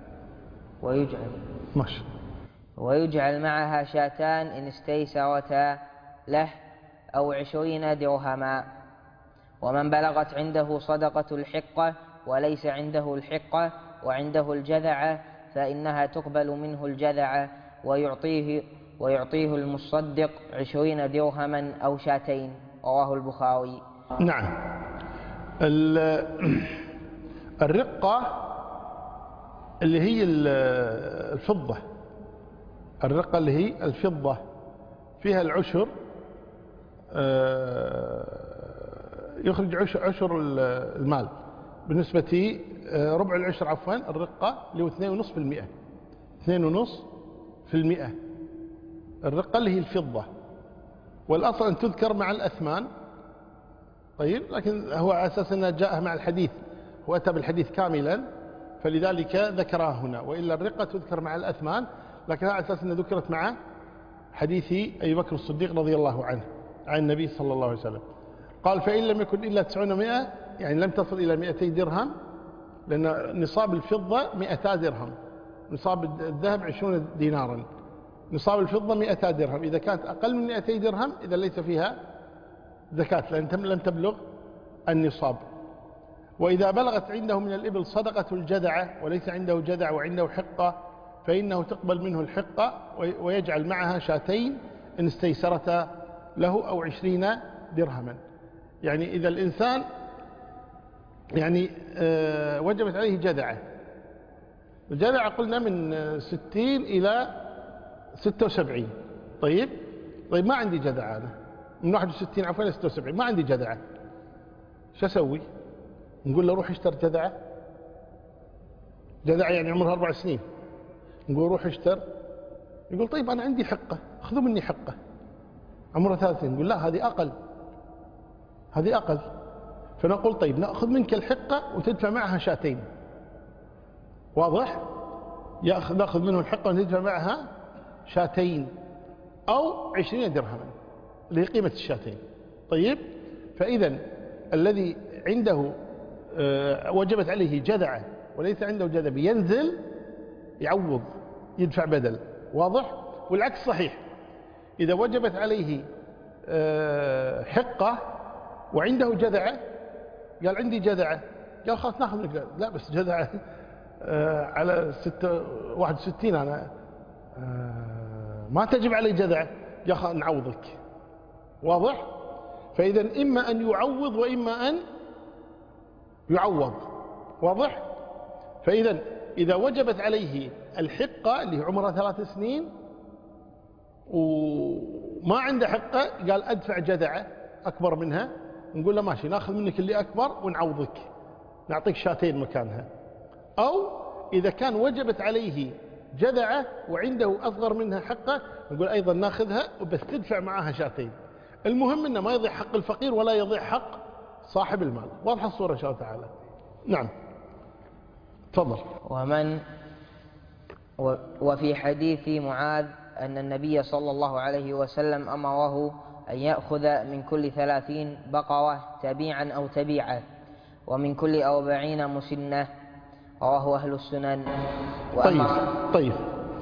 S2: ماشي.
S1: ويجعل معها شاتان إن استيسرتا له أو 20 درهما. ومن بلغت عنده صدقة الحقة وليس عنده الحقة وعنده الجذعة فإنها تقبل منه الجذعة ويعطيه المصدق 20 درهما أو شاتين. رواه البخاري.
S2: نعم. الرقة اللي هي الفضة، الرقة اللي هي الفضة فيها العشر، يخرج عشر المال بالنسبة ربع العشر عفوا، الرقة اللي هو 2.5%، 2.5%، الرقة اللي هي الفضة، والأصل أن تذكر مع الأثمان. طيب لكن هو على أساس أنه جاء مع الحديث، هو أتى بالحديث كاملا فلذلك ذكرها هنا، وإلا الرقة تذكر مع الأثمان، لكن على أساس أنها ذكرت مع حديث أبي بكر الصديق رضي الله عنه عن النبي صلى الله عليه وسلم قال فإن لم يكن إلا 900 يعني لم تصل إلى 200 درهم، لأن نصاب الفضة 200 درهم، نصاب الذهب 20 دينارا، نصاب الفضة 200 درهم. إذا كانت أقل من 200 درهم إذا ليس فيها زكاة لأن لم تبلغ النصاب. وإذا بلغت عنده من الإبل صدقة الجدعة وليس عنده جدع وعنده حقة فإنه تقبل منه الحقة ويجعل معها شاتين إن استيسرتا له أو 20 درهما. يعني إذا الإنسان يعني وجبت عليه جدعة، الجدعة قلنا من 60 إلى 76. طيب ما عندي جدعة أنا من 61 عفوا إلى 76 ما عندي جدعة، شو أسوي؟ نقول له روح اشتر جدعة يعني عمرها 4 سنين، نقول روح اشتر، يقول طيب أنا عندي حقة خذوا مني حقة عمرها 3 سنين، نقول لا هذه أقل، فنقول طيب نأخذ منك الحقة وتدفع معها شاتين، واضح؟ نأخذ منه الحقة وتدفع معها شاتين أو 20 درهما اللي هي قيمة الشاتين. طيب فإذا الذي عنده وجبت عليه جدعة وليس عنده جدع ينزل يعوض يدفع بدل، واضح؟ والعكس صحيح، إذا وجبت عليه حقة وعنده جدعة قال عندي جدعة، قال خلاص ناخذ منك، لا بس جدعة على 61 أنا ما تجب علي جدعة، قال خلاص نعوضك، واضح؟ فإذا إما أن يعوض وإما أن يعوض، واضح؟ فإذا إذا وجبت عليه الحقة اللي عمرها 3 سنين وما عنده حقة قال أدفع جدعة أكبر منها، نقول له ماشي ناخذ منك اللي أكبر ونعوضك نعطيك شاتين مكانها. أو إذا كان وجبت عليه جدعة وعنده أصغر منها حقة نقول أيضا ناخذها وبس تدفع معها شاتين. المهم أنه ما يضيع حق الفقير ولا يضيع حق صاحب المال. واضحة الصورة إن شاء الله تعالى. نعم تفضل.
S1: وفي حديث معاذ أن النبي صلى الله عليه وسلم أمره أن يأخذ من كل 30 بقرة تبيعا أو تبيعة ومن كل 40 مسنة، رواه أهل السنن.
S2: طيب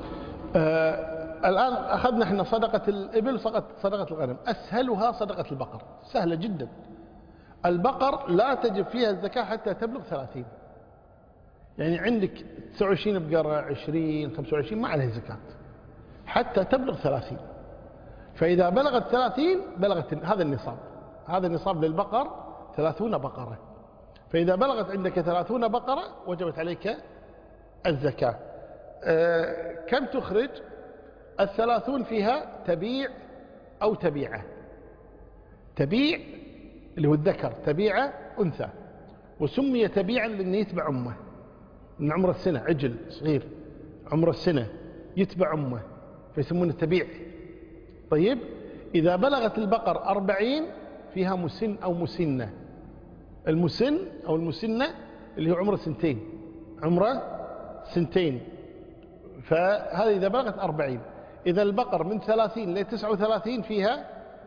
S2: الآن أخذنا احنا صدقة الإبل صدقة الغنم، أسهلها صدقة البقر، سهلة جدا. البقر لا تجب فيها الزكاة حتى تبلغ 30، يعني عندك 29 بقرة 20 25 ما عليها زكاة حتى تبلغ 30. فإذا بلغت 30 بلغت هذا النصاب للبقر 30 بقرة. فإذا بلغت عندك 30 بقرة وجبت عليك الزكاة. كم تخرج؟ 30 فيها تبيع أو تبيعة. تبيع اللي هو الذكر، تبيعة أنثى، وسمي تبيعا لأنه يتبع أمه من عمر السنة، عجل صغير عمر السنة يتبع أمه فيسمونه تبيع. طيب إذا بلغت البقر 40 فيها مسن أو مسنة. المسن أو المسنة اللي هو عمره 2 عمره 2، فهذا إذا بلغت 40. إذا البقر من 30 ل 39 فيها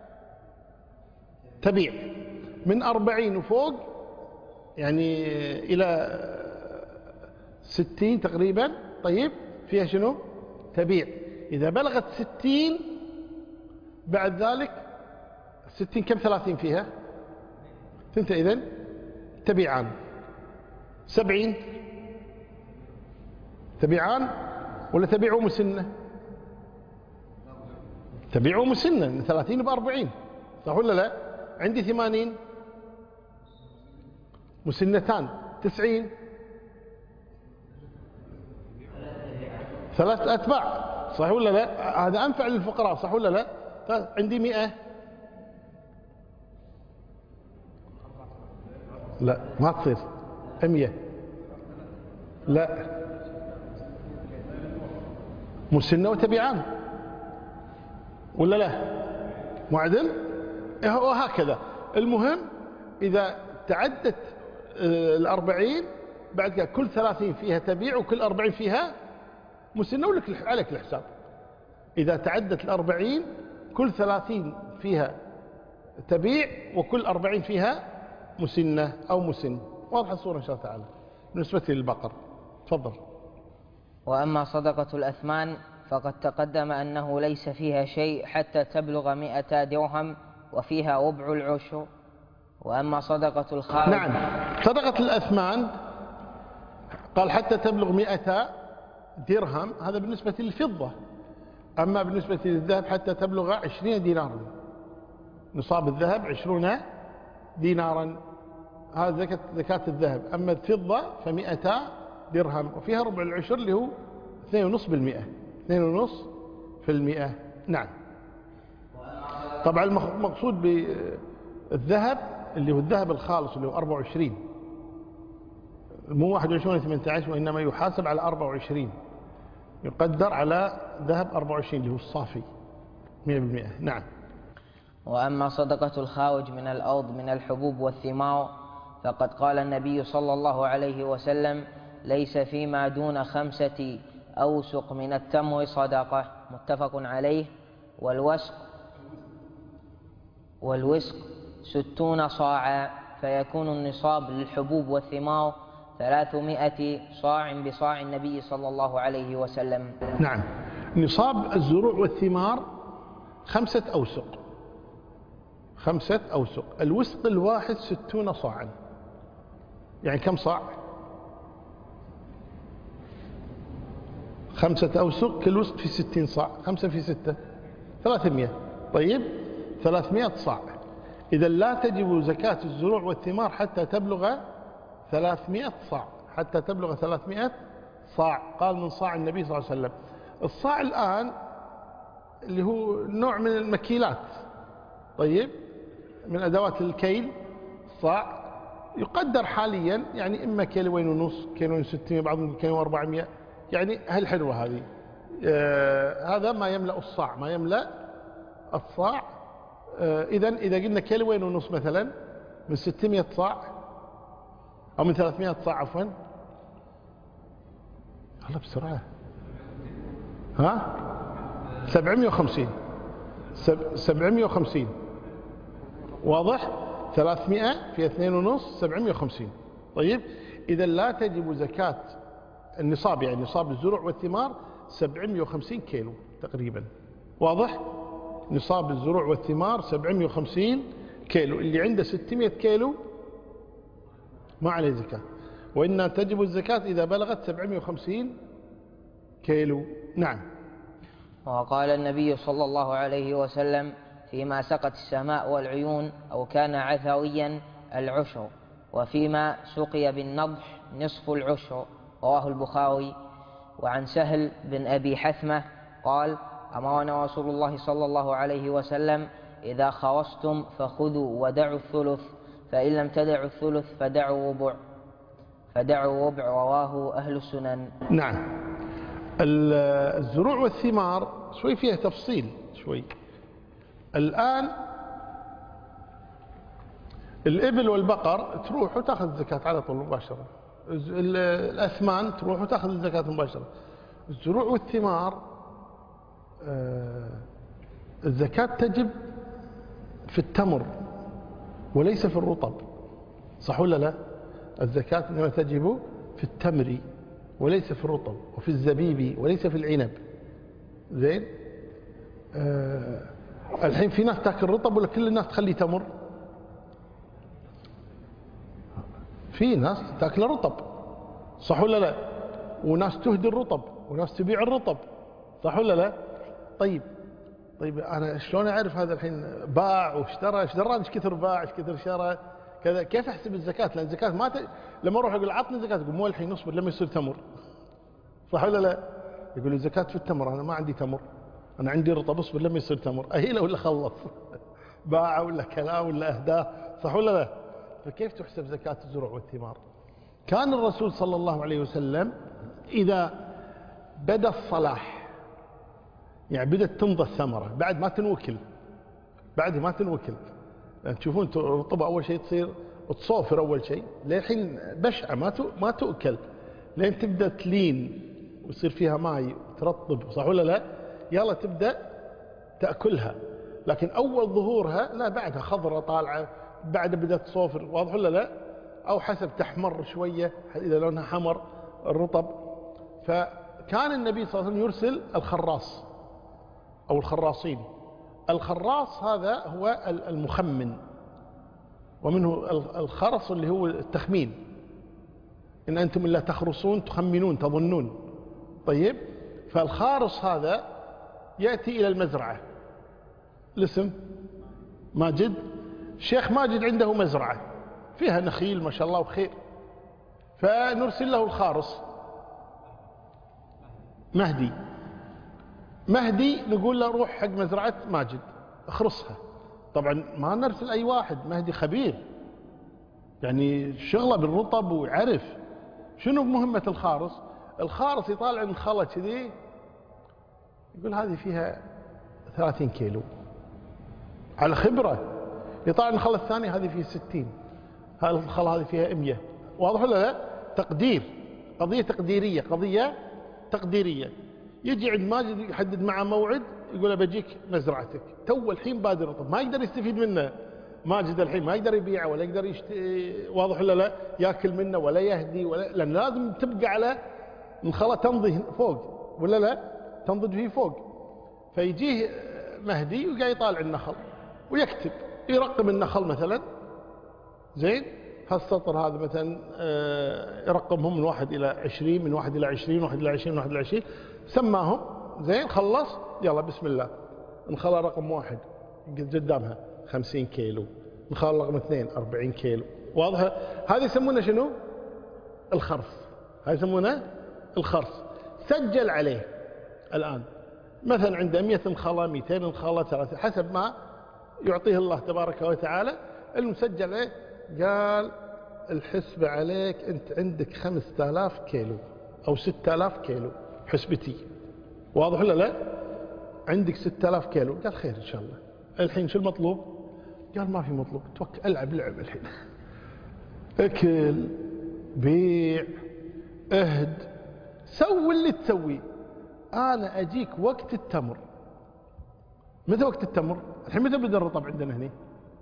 S2: تبيع، من 40 وفوق يعني إلى 60 تقريبا طيب فيها شنو؟ تبيع. إذا بلغت 60 بعد ذلك 60 كم 30 فيها؟ ثنت إذن تبيعان. 70 تبيعان ولا تبيعوا مسنة؟ تبيعوا مسنة من 30 ب40 صح ولا لا؟ عندي 80 مسنتان، 90 3 أتباع صح ولا لا؟ هذا أنفع للفقراء صح ولا لا؟ عندي 100 لا ما تصير 100 لا مسنة وتبيعان ولا لا؟ معدل وهكذا. المهم إذا تعدت 40 بعد كل 30 فيها تبيع وكل 40 فيها مسنة ولك عليك الحساب. إذا تعدت 40 كل 30 فيها تبيع وكل 40 فيها مسنة أو مسن. واضحة الصورة إن شاء الله تعالى. بالنسبة للبقر تفضل.
S1: وأما صدقة الأثمان فقد تقدم أنه ليس فيها شيء حتى تبلغ 100 درهم وفيها ربع العشر. وأما صدقة الخارج.
S2: نعم، صدقة الأثمان قال حتى تبلغ 100 درهم، هذا بالنسبة للفضة. أما بالنسبة للذهب حتى تبلغ 20 دينارا، نصاب الذهب 20 دينارا، هذا زكاة الذهب. أما الفضة ف100 درهم وفيها ربع العشر اللي هو 2.5%. 2.5%. نعم. طبعا المقصود بالذهب اللي هو الذهب الخالص اللي هو 24، مو 21 18، وإنما يحاسب على 24، يقدر على ذهب 24 اللي هو الصافي 100%. نعم.
S1: وأما صدقة الخارج من الأرض من الحبوب والثمار فقد قال النبي صلى الله عليه وسلم: ليس فيما دون 5 أوسق من التمر صدقة. متفق عليه. والوسق 60 صاعا، فيكون النصاب للحبوب والثمار 300 صاع بصاع النبي صلى الله عليه وسلم.
S2: نعم. نصاب الزروع والثمار 5 أوسق. 5 أوسق. الوسق الواحد 60 صاعا، يعني كم صاع؟ 5 أوسق كل وسق في 60 صاع، 5 في 6 300. طيب 300 صاع. إذا لا تجب زكاة الزروع والثمار حتى تبلغ 300 صاع، حتى تبلغ 300 صاع. قال من صاع النبي صلى الله عليه وسلم. الصاع الآن اللي هو نوع من المكيلات، طيب من أدوات الكيل. صاع يقدر حاليا يعني إما كيلوين ونص، كيلوين 600، بعضهم كيلوين 400، يعني هالحلوة هذه. هذا ما يملأ الصاع، ما يملأ الصاع. إذا قلنا كيلوين ونص مثلا من 600 صاع أو من 300 صاع عفوا، هلا بسرعة، ها 750 واضح. 300 في 2.5 750. طيب إذا لا تجب زكاة النصاب، يعني نصاب الزروع والثمار 750 كيلو تقريبا. واضح. نصاب الزروع والثمار 750 كيلو. اللي عنده 600 كيلو ما عليه زكاة، وإنها تجب الزكاة إذا بلغت 750 كيلو. نعم.
S1: وقال النبي صلى الله عليه وسلم: فيما سقت السماء والعيون أو كان عثويا العشر، وفيما سقي بالنضح نصف العشر. رواه البخاري. وعن سهل بن أبي حثمة قال: أمرنا رسول الله صلى الله عليه وسلم: إذا خرصتم فخذوا ودعوا الثلث، فإن لم تدعوا الثلث فدعوا ربع. رواه أهل السنن.
S2: نعم. الزروع والثمار شوي فيها تفصيل شوي. الآن الإبل والبقر تروح وتأخذ الزكاة على طول مباشرة. الأثمان تروح وتأخذ الزكاة مباشرة. الزروع والثمار الزكاة تجب في التمر وليس في الرطب، صح ولا لا؟ الزكاة إنما تجب في التمر وليس في الرطب، وفي الزبيب وليس في العنب. زين. الحين في ناس تاكل رطب ولا كل الناس تخلي تمر؟ في ناس تاكل رطب، صح ولا لا؟ وناس تهدي الرطب وناس تبيع الرطب، صح ولا لا؟ طيب انا شلون اعرف هذا الحين باع واشترى؟ ايش دراني ايش كثر باع ايش كثر شرى كذا؟ كيف احسب الزكاة؟ لان الزكاة ما لما اروح اقول عطني زكاة يقول مو الحين نصبر لما يصير تمر، صح ولا لا؟ يقول الزكاة في التمر، انا ما عندي تمر، انا عندي رطب، اصبر لما يصير تمر. اهيله ولا خلص باع ولا كلام ولا اهداه، صح ولا لا؟ فكيف تحسب زكاة الزروع والثمار؟ كان الرسول صلى الله عليه وسلم إذا بدا الصلاح، يعني بدأت تمضى الثمرة بعد ما تنوكل، يعني تشوفون الرطبة أول شيء تصير تصوفر أول شيء، للحين بشعة ما تؤكل، لين تبدأ تلين ويصير فيها ماي وترطب، صح ولا لا؟ يلا تبدأ تأكلها. لكن أول ظهورها لا، بعدها خضرة طالعة، بعد بدأت تصوفر، واضح ولا لا؟ أو حسب تحمر شوية إذا لونها حمر الرطب. فكان النبي صلى الله عليه وسلم يرسل الخراص أو الخراصين. الخراص هذا هو المخمن، ومنه الخرص اللي هو التخمين، إن أنتم إلا تخرصون تخمنون تظنون. طيب، فالخارص هذا يأتي إلى المزرعة. الاسم ماجد، الشيخ ماجد عنده مزرعة فيها نخيل ما شاء الله وخير، فنرسل له الخارص مهدي نقول له روح حق مزرعة ماجد اخرصها. طبعا ما نرسل أي واحد، مهدي خبير يعني شغله بالرطب ويعرف شنو مهمة الخارص. الخارص يطالع من خلة كذي يقول هذه فيها 30 كيلو على خبرة، يطالع من الخلة الثانية هذه فيها 60، هذه الخلة هذه فيها 100. واضح ولا لا؟ تقدير، قضية تقديرية. يجي عند ماجد يحدد معه موعد، يقول له بجيك مزرعتك، تو الحين بادر رطب، ما يقدر يستفيد منه ماجد الحين، ما يقدر يبيعه ولا يقدر واضح ولا لا؟ ياكل منه ولا يهدي ولا، لأن لازم تبقى على الخلة تمضي فوق ولا لا؟ تنضج فيه فوق. فيجيه مهدي وقاعد يطالع النخل ويكتب، يرقم النخل مثلا، زين، هالسطر هذا مثلا يرقمهم من 1 إلى 20، من 1 إلى 20، 1 إلى 20، 1 إلى 20، سماهم، زين، خلص، يلا بسم الله. النخلة رقم 1 قدامها 50 كيلو، النخلة رقم 2 40 كيلو، واضحة؟ هذه يسمونه شنو؟ الخرص. هذه يسمونه الخرص. سجل عليه الآن مثلا عنده 100 نخلة، 200 نخلة، 3، حسب ما يعطيه الله تبارك وتعالى. المسجل عليه قال الحسبة عليك أنت عندك 5000 كيلو أو 6000 كيلو حسبتي، واضح ولا لا؟ عندك 6000 كيلو. قال خير إن شاء الله. الحين شو المطلوب؟ قال ما في مطلوب، توكل ألعب لعب الحين، اكل، بيع، اهد، سوي اللي تسويه، أنا أجيك وقت التمر. متى وقت التمر؟ الحين متى بدأ الرطب عندنا هنا؟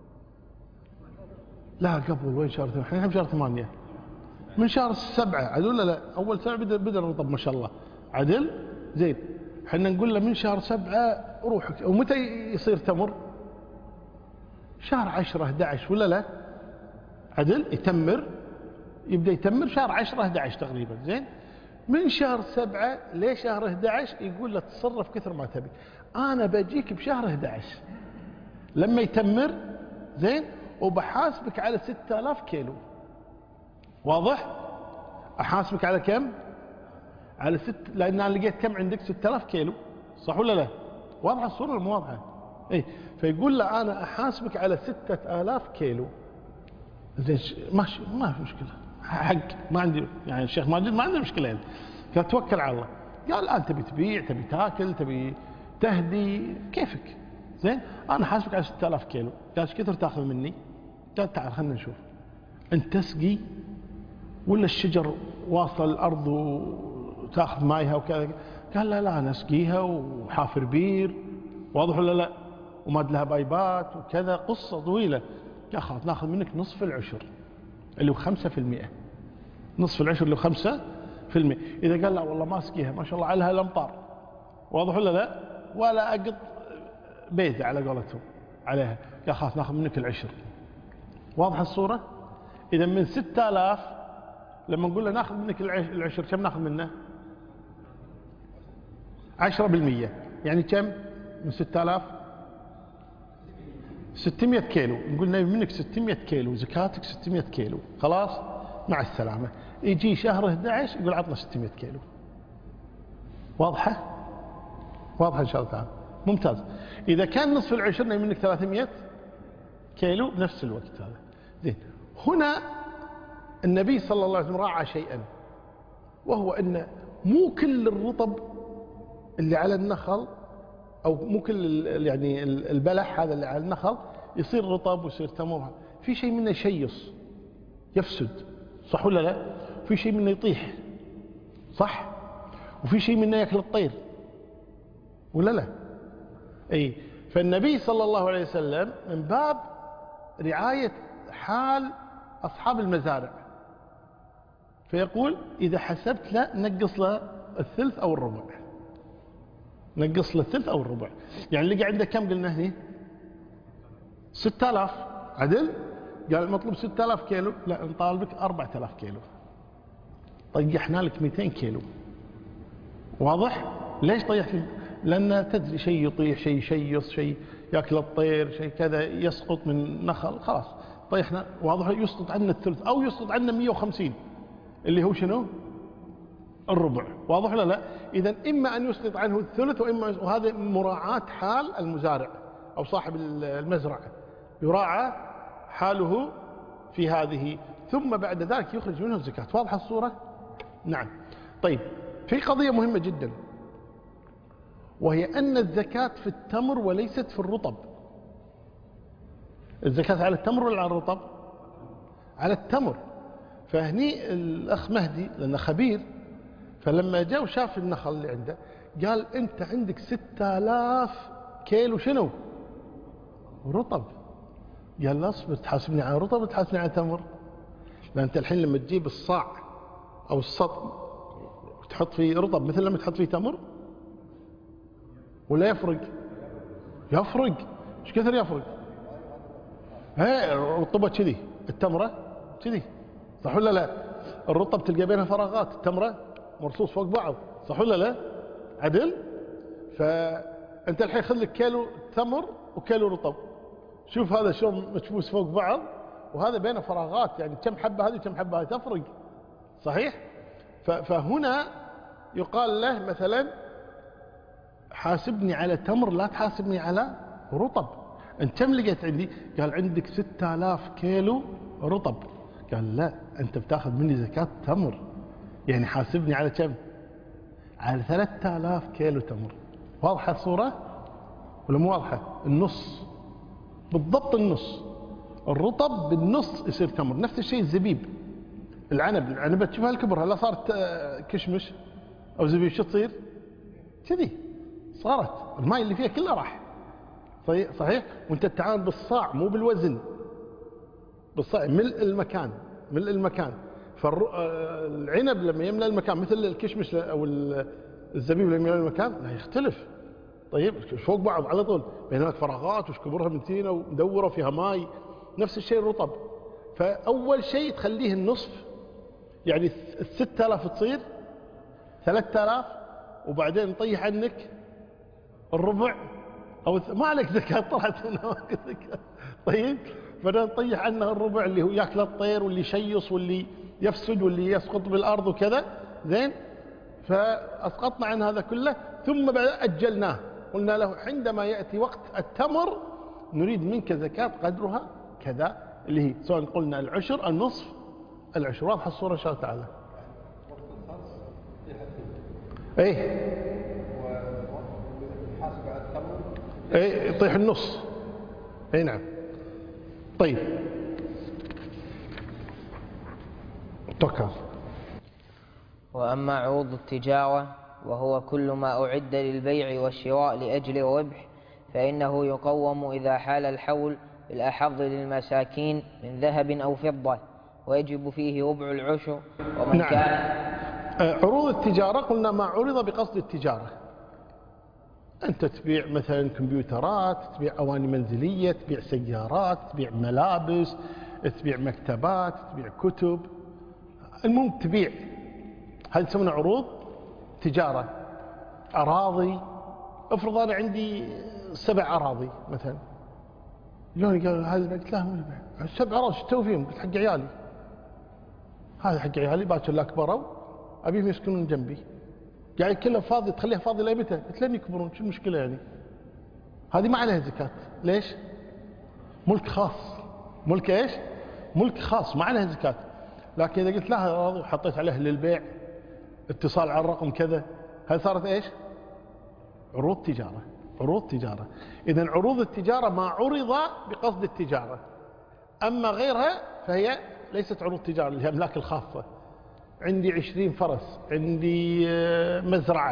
S2: لا قبل، وين شهر 8؟ الحين شهر 8، من شهر 7 عدل ولا لا؟ أول 7 بدأ الرطب ما شاء الله عدل، زين. حنا نقول له من شهر 7 روحك. ومتى يصير تمر؟ شهر 10 11 ولا لا؟ عدل، يتمر، يبدأ يتمر شهر 10 11 تقريبا، زين. من شهر 7 لشهر 11 يقول له تصرف كثر ما تبي، أنا بجيك بشهر 11 لما يتمر، زين، وبحاسبك على 6000 كيلو. واضح؟ أحاسبك على كم؟ على 6، لأن أنا لقيت كم عندك؟ 6000 كيلو، صح ولا لا؟ واضحة الصورة ولا مو واضحة؟ إيه. فيقول له أنا أحاسبك على 6000 كيلو. زين، ماشي، ما في مشكلة، حق، ما عندي يعني الشيخ ماجد ما عنده مشكلة يعني. قال توكل على الله. قال الآن تبي تبيع، تبي تاكل، تبي تهدي، كيفك، زين. أنا حاسبك على 6000 كيلو. قال ايش كثر تاخذ مني؟ قال تعال خلنا نشوف، أنت تسقي ولا الشجر واصل الأرض وتاخذ مايها وكذا؟ قال لا لا، أنا أسقيها وحافر بير، واضح ولا لا؟ وماد لها بايبات وكذا، قصة طويلة. قال خلاص ناخذ منك نصف العشر اللي هو 5%، نصف العشر اللي هو 5%. إذا قال لا والله ما أسقيها ما شاء الله عليها الأمطار، واضح ولا لا؟ ولا أقط بيت على قولتهم عليها، قال خلاص ناخذ منك العشر. واضحة الصورة؟ إذا من 6000 لما نقول له ناخذ منك العشر، كم ناخذ منه؟ 10%. يعني كم من 6000؟ 600 كيلو. نقول نبي منك 600 كيلو، زكاتك 600 كيلو، خلاص مع السلامة. يجي شهر 11 يقول عطنا 600 كيلو. واضحة؟ واضحة إن شاء الله تعالى. ممتاز. إذا كان نصف العشر نبي منك 300 كيلو بنفس الوقت هذا، زين. هنا النبي صلى الله عليه وسلم راعى شيئا، وهو أن مو كل الرطب اللي على النخل، أو مو كل يعني البلح هذا اللي على النخل يصير رطب ويصير تمر. في شيء منه يشيص يفسد، صح ولا لا؟ في شيء منه يطيح، صح؟ وفي شيء منه يأكل الطير، ولا لا؟ أي. فالنبي صلى الله عليه وسلم من باب رعاية حال أصحاب المزارع فيقول إذا حسبت لا نقص له الثلث أو الربع، نقص له الثلث أو الربع. يعني اللي عنده كم قلنا هنا 6000 عدل، قال المطلوب 6000 كيلو، لا نطالبك 4000 كيلو، طيحنا لك 200 كيلو. واضح؟ ليش طيحت؟ لأن تدري شيء يطيح، شيء يشيص، شيء يأكل الطير، شيء كذا يسقط من نخل، خلاص طيحنا. واضح؟ يسقط عنا الثلث أو يسقط عنا 150 اللي هو شنو؟ الربع. واضح ولا لا؟ إذا إما أن يسقط عنه الثلث وهذا مراعاة حال المزارع أو صاحب المزرعة، يراعى حاله في هذه، ثم بعد ذلك يخرج منه الزكاة. واضحة الصورة؟ نعم. طيب، في قضية مهمة جدا، وهي أن الزكاة في التمر وليست في الرطب. الزكاة على التمر ولا على الرطب؟ على التمر. فهني الأخ مهدي لأنه خبير، فلما جاء وشاف النخل اللي عنده قال أنت عندك 6000 كيلو شنو؟ رطب. قال لا اصبر، تحاسبني على رطب تحاسبني على تمر؟ لأن أنت الحين لما تجيب الصاع أو السطل تحط فيه رطب مثل لما تحط فيه تمر ولا يفرق؟ يفرق. ايش كثر يفرق؟ الرطبة كذي، التمرة كذي، صح ولا لا؟ الرطب تلقى بينها فراغات، التمرة مرصوص فوق بعض، صح ولا لا؟ عدل؟ فأنت الحين خذ لك كيلو تمر وكيلو رطب، شوف هذا شلون مكبوس فوق بعض وهذا بينه فراغات، يعني كم حبة هذه وكم حبة هذه، تفرق، صحيح؟ فهنا يقال له مثلا حاسبني على تمر لا تحاسبني على رطب. انت كم لقيت عندي؟ قال عندك 6000 كيلو رطب. قال لا، انت بتاخذ مني زكاة تمر، يعني حاسبني على كم؟ على 3000 كيلو تمر. واضحة الصورة ولا مو واضحة؟ النص بالضبط، النص. الرطب بالنص يصير تمر. نفس الشيء الزبيب، العنبة تشوفها الكبر هلا صارت كشمش او زبيب، شو تصير؟ كذي صارت، الماء اللي فيها كله راح. صحيح؟ وانت تتعامل بالصاع مو بالوزن، بالصاع، ملء المكان، ملء المكان. فالعنب لما يملأ المكان مثل الكشمش او الزبيب لما يملأ المكان لا يختلف. طيب فوق بعض على طول، بينما فراغات وش كبرها متينه ومدوره فيها ماي. نفس الشيء الرطب. فاول شيء تخليه النصف، يعني 6000 تصير 3000، وبعدين نطيح عنك الربع او ما عليك زكاة، طلعت منها زكاة. طيب فبدأ نطيح عنه الربع اللي هو ياكل الطير واللي يشيص واللي يفسد واللي يسقط بالارض وكذا، زين. فاسقطنا عن هذا كله، ثم بعد اجلناه، قلنا له عندما ياتي وقت التمر نريد منك زكاة قدرها كذا، اللي هي سواء قلنا العشر، النصف، العشر. واضحه الصوره ان شاء الله تعالى؟ ايه ايه، يطيح النص. اي نعم. طيب توكل.
S1: وأما عروض التجارة وهو كل ما أعد للبيع والشراء لأجل الربح فإنه يقوم إذا حال الحول بالأحظ للمساكين من ذهب أو فضة، ويجب فيه ربع العشر. ومن
S2: نعم.
S1: كان
S2: عروض التجارة قلنا ما عرض بقصد التجارة. أنت تبيع مثلا كمبيوترات، تبيع أواني منزلية، تبيع سيارات، تبيع ملابس، تبيع مكتبات، تبيع كتب، المهم تبيع، هذه تسمونها عروض تجارة. أراضي، افرض أنا عندي 7 أراضي مثلا، يجوني قالوا هذا قلت لا، 7 أراضي شو تسوي فيهم؟ قلت حق عيالي، هذا حق عيالي باكر لا كبروا أبيهم يسكنون جنبي، يعني كلها فاضي، تخليها فاضي لمتى؟ قلت لين يكبرون، شو المشكلة يعني؟ هذه ما عليها زكاة. ليش؟ ملك خاص. ملك ايش؟ ملك خاص، ما عليها زكاة. لكن إذا قلت لها أراضي وحطيت عليها للبيع، اتصال على الرقم كذا، هل صارت ايش؟ عروض تجارة. عروض تجارة. إذا عروض التجارة ما عرض بقصد التجارة. أما غيرها فهي ليست عروض تجارة، اللي هي أملاك الخاصة. عندي 20 فرس، عندي مزرعة،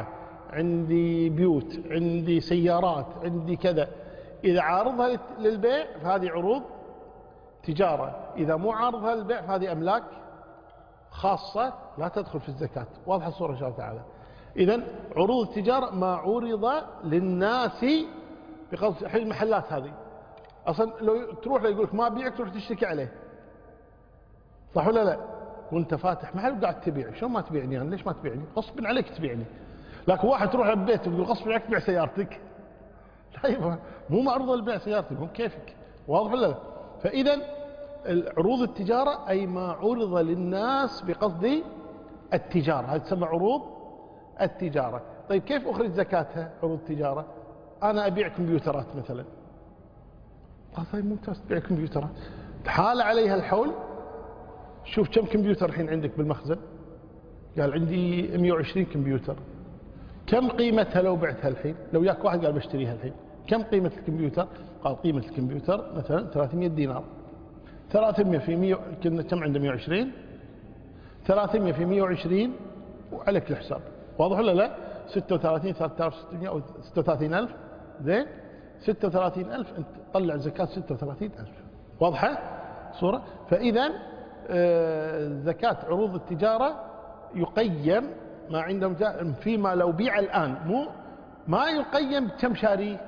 S2: عندي بيوت، عندي سيارات، عندي كذا، إذا عارضها للبيع فهذه عروض تجارة، إذا مو عارضها للبيع فهذه أملاك خاصة لا تدخل في الزكاة. واضحة الصورة إن شاء الله تعالى. إذن عروض التجارة ما عرض للناس بقصد. الحين المحلات هذه أصلا لو تروح له يقولك ما بيعك تروح تشتكي عليه، صح ولا لا؟ وانت فاتح محل وقاعد تبيع، شلون ما تبيعني أنا؟ ليش ما تبيعني؟ غصب عليك تبيعني. لكن واحد تروح للبيت وتقول غصب عليك تبيع سيارتك، لا مو معروضة لبيع سيارتك، مو كيفك. واضح ولا لا؟ فإذا عروض التجارة أي ما عرض للناس بقصد التجارة، هذه تسمى عروض التجارة. طيب كيف أخرج زكاتها عروض التجارة؟ أنا أبيع كمبيوترات مثلا. طيب ممتاز، تبيع كمبيوترات، حال عليها الحول، شوف كم كمبيوتر الحين عندك بالمخزن. قال عندي 120 كمبيوتر. كم قيمتها لو بعتها الحين؟ لو ياك واحد قال بشتريها الحين، كم قيمة الكمبيوتر؟ قال قيمة الكمبيوتر مثلا 300 دينار. 300 في 100 كنا كم عنده 120؟ 300 في 120 وعليك الحساب. واضح ولا لا؟ 36 3600 أو 36000. زين 36000 أنت طلع زكاة 36000. واضحة صورة؟ فإذا زكاة عروض التجارة يقيم ما عندهم فيما لو بيع الآن، مو ما يقيم كم شاريه.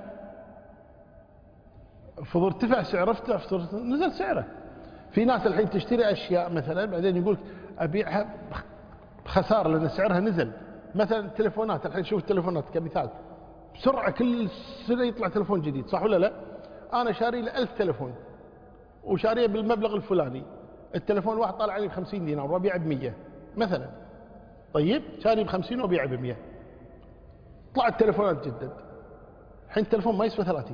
S2: فضل ارتفع سعره نزل سعره. في ناس الحين تشتري أشياء مثلا بعدين يقول أبيعها بخسارة لأن سعرها نزل. مثلا التليفونات الحين، شوف التليفونات كمثال، بسرعة كل سنة يطلع تليفون جديد، صح ولا لا؟ أنا شاري له 1000 تليفون وشاريه بالمبلغ الفلاني، التليفون الواحد طالع عليه ب50 دينار وأبيعه ب100 مثلا. طيب شاري ب50 وأبيعه ب100، طلع التليفونات جدد، الحين التليفون ما يسوى 30.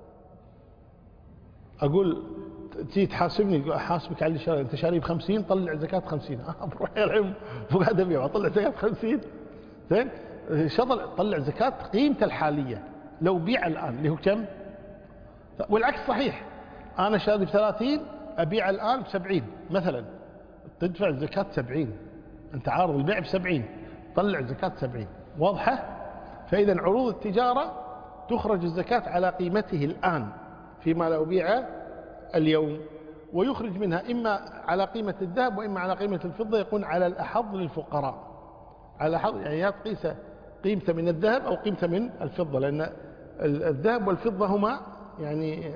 S2: أقول تجي تحاسبني، يقول أحاسبك على اللي شاري، أنت شاري ب50 طلع زكاة 50. بروح الحين فقاعد أبيعه أطلع زكاة 50. زين شطل طلع زكاة قيمته الحالية لو بيع الآن اللي هو كم؟ والعكس صحيح، أنا شاري ب30 أبيع الآن ب70 مثلا، تدفع الزكاة 70. أنت عارض البيع ب70 طلع زكاة 70. واضحة؟ فإذا عروض التجارة تخرج الزكاة على قيمته الآن فيما لو بيع اليوم، ويخرج منها إما على قيمة الذهب وإما على قيمة الفضة، يكون على الأحظ للفقراء. على حظ يعني يا تقيس قيمته من الذهب أو قيمته من الفضة، لأن الذهب والفضة هما يعني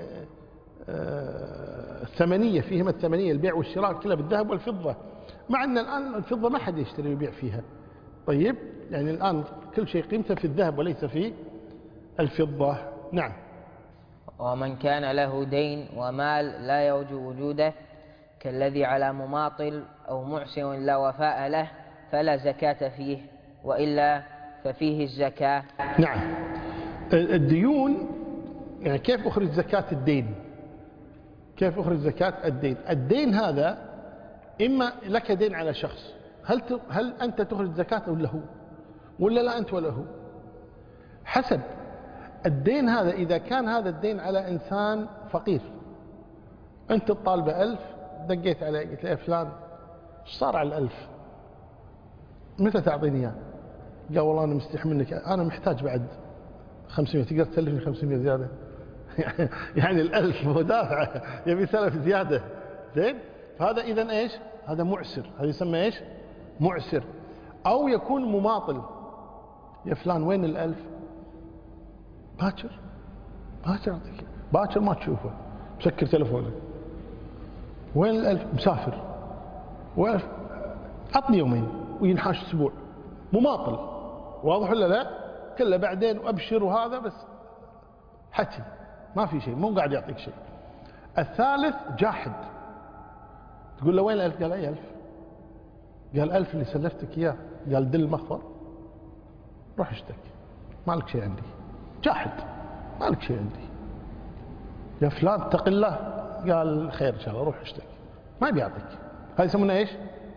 S2: الثمنية، فيهما الثمنية، البيع والشراء كلها بالذهب والفضة، مع أن الآن الفضة ما حد يشتري ويبيع فيها. طيب يعني الآن كل شيء قيمته في الذهب وليس في الفضة. نعم.
S1: ومن كان له دين ومال لا يرجو وجوده كالذي على مماطل أو معسر لا وفاء له فلا زكاة فيه، وإلا ففيه الزكاة.
S2: نعم. الديون يعني كيف أخرج زكاة الدين؟ كيف أخرج زكاة الدين؟ الدين هذا إما لك دين على شخص، هل أنت تخرج زكاة ولا هو، ولا لا أنت ولا هو؟ حسب الدين هذا. إذا كان هذا الدين على إنسان فقير، أنت الطالبة 1000، دقيت عليه قلت له يا فلان ايش صار على 1000؟ متى تعطيني إياه؟ قال والله أنا مستحي منك، أنا محتاج بعد 500، تقدر تسلفني 500 زيادة؟ يعني 1000 هو دافع يبي سلف زيادة. زين، فهذا إذن إيش؟ هذا معسر، هذا يسمى إيش؟ معسر. أو يكون مماطل، يا فلان وين 1000؟ باكر أعطيك، باكر ما تشوفه، مسكر تلفونك. وين 1000؟ مسافر. وين؟ عطني يومين وينحاش أسبوع. مماطل. واضح ولا لا؟ كله بعدين وأبشر وهذا بس حكي، ما في شيء، مو قاعد يعطيك شيء. الثالث جاحد، تقول له وين 1000؟ قال أي 1000؟ قال 1000 اللي سلفتك إياه. قال دل المخفر، روح اشتك، ما لك شيء عندي. جاحد، ما لك شيء عندي. يا فلان اتق الله، قال خير إن شاء الله، روح اشتك، ما بيعطيك. هذا يسمونه إيش؟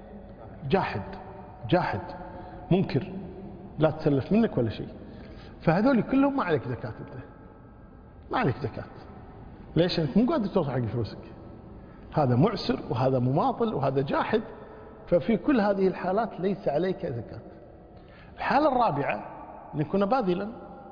S2: جاحد منكر، لا تسلف منك ولا شيء. فهذول كلهم ما عليك زكاة، انت ما عليك زكاة. ليش؟ انت مو قادر توصل حق فلوسك. هذا معسر وهذا مماطل وهذا جاحد، ففي كل هذه الحالات ليس عليك زكاة. الحالة الرابعة أن يكون باذلا.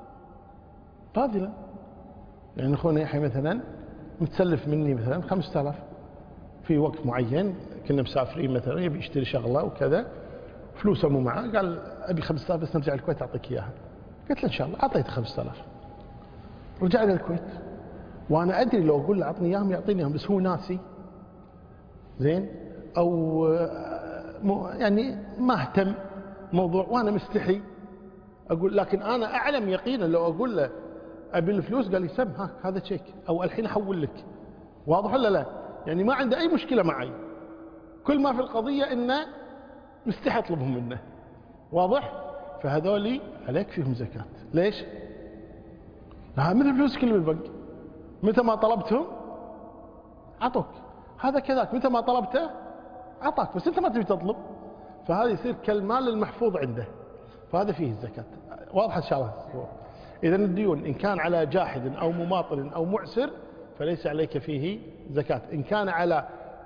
S2: يعني أخونا يحيى مثلا متسلف مني مثلا 5000 في وقت معين، كنا مسافرين مثلا يبي يشتري شغلة وكذا، فلوسه مو معه، قال أبي 5000 بس نرجع الكويت أعطيك إياها. قلت له إن شاء الله. أعطيته 5000، رجع إلى الكويت، وأنا أدري لو أقول له أعطني إياهم يعطيني إياهم، بس هو ناسي زين، أو يعني ما اهتم موضوع، وأنا مستحي أقول. لكن أنا أعلم يقينا لو أقول له أبي الفلوس قال لي سم هذا تشيك، أو الحين أحول لك. واضح ولا لا؟ يعني ما عنده أي مشكلة معي، كل ما في القضية إنه مستحي أطلبهم منه. واضح؟ فهذولي عليك فيهم زكاة. ليش؟ لا، من الفلوس كله بالبنك، متى ما طلبتهم عطوك. هذا كذاك متى ما طلبته عطاك، بس أنت ما تبي تطلب، فهذا يصير كالمال المحفوظ عنده، فهذا فيه الزكاة. واضح إن شاء الله؟ إذا الديون إن كان على جاحد أو مماطل أو معسر فليس عليك فيه زكاة. إن كان على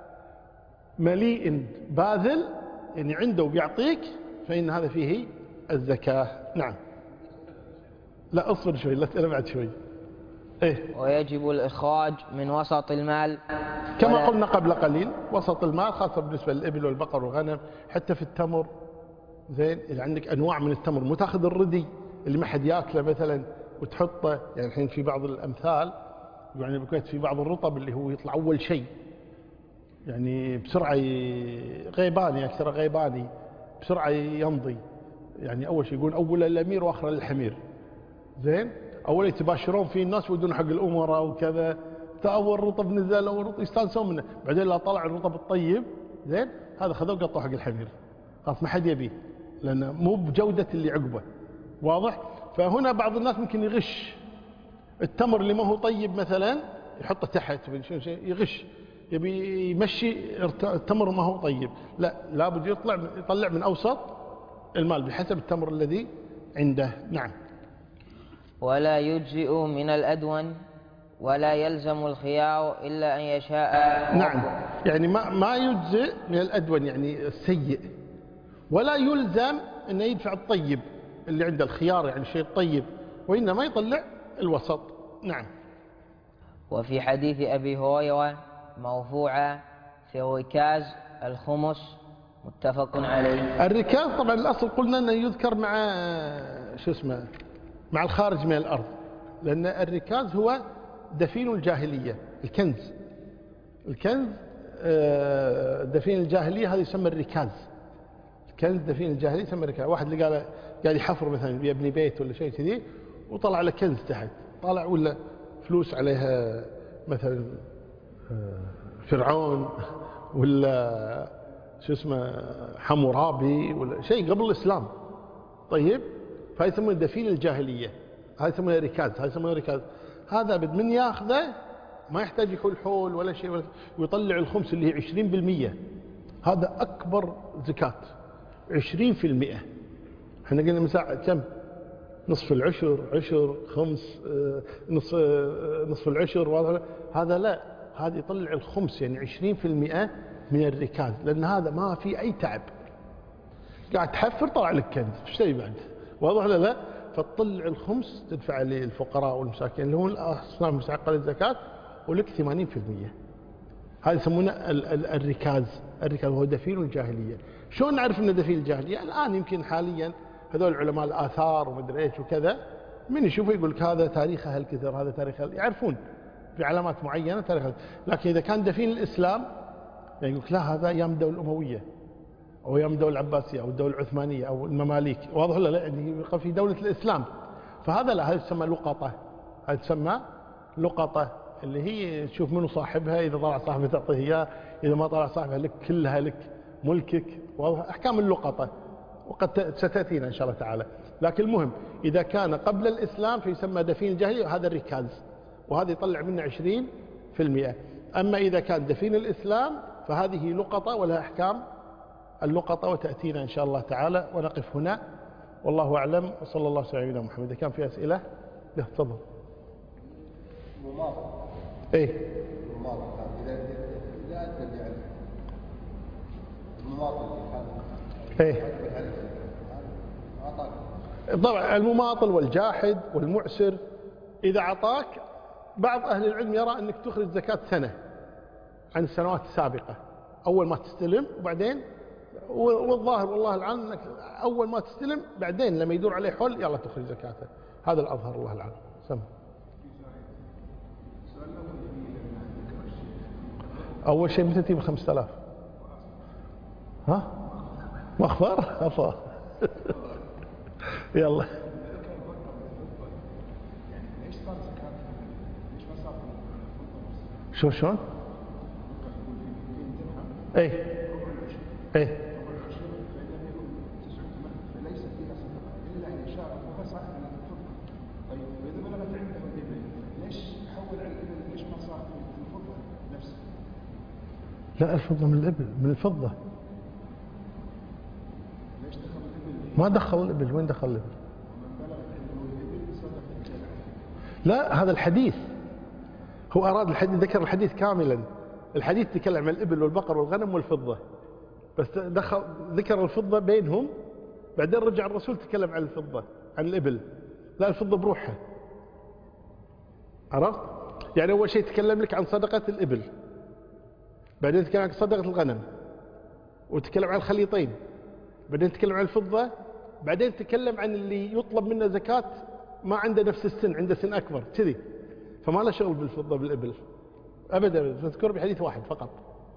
S2: مليء باذل يعني عنده وبيعطيك فإن هذا فيه الزكاة. نعم. لا أصبر شوي، لا تأنا بعد شوي. إيه؟
S1: ويجب الإخراج من وسط المال
S2: كما قلنا قبل قليل، وسط المال خاصة بالنسبة للإبل والبقر والغنم، حتى في التمر. زين، إذا عندك أنواع من التمر، مو تاخذ الردي اللي ما حد ياكله مثلا وتحطه. يعني الحين في بعض الأمثال يعني بالكويت في بعض الرطب اللي هو يطلع أول شيء يعني بسرعة غيباني، أكثر غيباني بسرعة يمضي. يعني أول شيء يقول أول الأمير وآخر الحمير. زين، أول يتباشرون فيه الناس ويدون حق الأمراء وكذا، أول رطب نزل أول رطب يستانسون منه، بعدين لا طلع الرطب الطيب زين هذا خذوه قطوه حق الحمير، خلاص ما حد يبيه لأنه مو بجودة اللي عقبه. واضح؟ فهنا بعض الناس ممكن يغش التمر اللي ما هو طيب مثلا يحطه تحت يغش، يبي يمشي التمر ما هو طيب. لا، لابد يطلع من أوسط المال بحسب التمر الذي عنده. نعم.
S1: ولا يجزئ من الأدون ولا يلزم الخيار إلا أن يشاء.
S2: نعم، يعني ما يجزئ من الأدون يعني السيء، ولا يلزم أن يدفع الطيب اللي عنده الخيار يعني الشيء الطيب، وإنما يطلع الوسط. نعم.
S1: وفي حديث أبي هريرة مرفوعا في الركاز الخمس، متفق عليه.
S2: الركاز طبعا الأصل قلنا أنه يذكر مع مع الخارج من الأرض، لأن الركاز هو دفين الجاهلية، الكنز دفين الجاهلية هذا يسمى الركاز. الكنز دفين الجاهلية يسمى الركاز. واحد اللي قال يحفر مثلا يبني بيت ولا شيء كذي وطلع له كنز تحت، طلع ولا فلوس عليها مثلا فرعون ولا حمورابي ولا شيء قبل الإسلام. طيب، فهي يسمونه دفين الجاهلية، هذا يسمونه ركاز. هذا أبد من ياخذه ما يحتاج يحول حول ولا شيء، ويطلع الخمس اللي هي 20%. هذا أكبر زكاة 20%. احنا قلنا مساعة كم؟ نصف العشر، عشر، خمس، نصف العشر. هذا لا، هذا يطلع الخمس يعني 20% من الركاز، لأن هذا ما في أي تعب، قاعد تحفر طلع لك كنز، ايش تبي بعد؟ واضح ولا لا؟ فتطلع الخمس تدفع للفقراء والمساكين اللي هم الأصناف المستحقة للزكاة، ولك 80%. هذا يسمونه الركاز هو دفين الجاهلية. شلون نعرف انه دفين الجاهلية؟ الآن يمكن حاليا هذول علماء الآثار ومدري ايش وكذا، من يشوفه يقول لك هذا تاريخه هالكثر، هذا تاريخه، يعرفون في علامات معينة تاريخه. لكن إذا كان دفين الإسلام يعني يقول لك لا، هذا أيام الدولة الأموية أو أيام الدولة العباسية أو الدولة العثمانية أو المماليك. واضح ولا لا؟ يعني يبقى في دولة الإسلام، فهذا لا، هذا تسمى لقطة. هذا تسمى لقطة اللي هي تشوف منو صاحبها، إذا طلع صاحبه تعطيه إياه، إذا ما طلع صاحبها لك كلها لك ملكك. واضح؟ أحكام اللقطة وقد ستأتينا إن شاء الله تعالى. لكن المهم إذا كان قبل الإسلام فيسمى دفين الجاهلية، وهذا الركاز، وهذا يطلع منه 20%. أما إذا كان دفين الإسلام فهذه لقطة ولها أحكام اللقطة، وتأتينا إن شاء الله تعالى. ونقف هنا والله أعلم، وصلى الله على سيدنا محمد. إذا كان في أسئلة تفضل. إيه؟ إيه؟ طبعا المماطل والجاحد والمعسر إذا أعطاك، بعض أهل العلم يرى أنك تخرج زكاة سنة عن السنوات السابقة أول ما تستلم، وبعدين والظاهر والله العالم أنك أول ما تستلم بعدين لما يدور عليه حول يلا تخرج زكاته. هذا الأظهر الله العالم. سمع. أول شيء متى تجيب 5000؟ ها؟ مخفر؟ أفا يلا. شلون؟ ايه ايه
S3: فليس فيها صدقه الا ان شاء فسع من الفضه. طيب واذا بلغت عنده الابل ليش حول على الابل؟ ليش ما صار في الفضه نفسها؟
S2: لا، الفضه من الابل، من الفضه.
S3: ليش دخل الابل؟
S2: ما دخل الابل، وين دخل الابل؟
S3: ومن بلغت عنده الابل صدقه.
S2: لا، هذا الحديث هو أراد الحديث، ذكر الحديث كاملا. الحديث تكلم عن الإبل والبقر والغنم والفضة، بس ذكر الفضة بينهم، بعدين رجع الرسول تكلم عن الفضة، عن الإبل. لا، الفضة بروحها. عرفت؟ يعني أول شيء تكلم لك عن صدقة الإبل، بعدين تكلم عن صدقة الغنم، وتكلم عن الخليطين، بعدين تكلم عن الفضة، بعدين تكلم عن اللي يطلب منه زكاة ما عنده نفس السن، عنده سن أكبر كذي، فما له شغل بالفضة بالإبل أبدا. تذكر بحديث واحد فقط.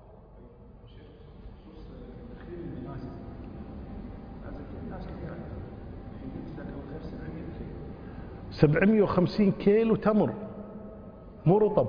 S2: 750 كيلو تمر مو رطب،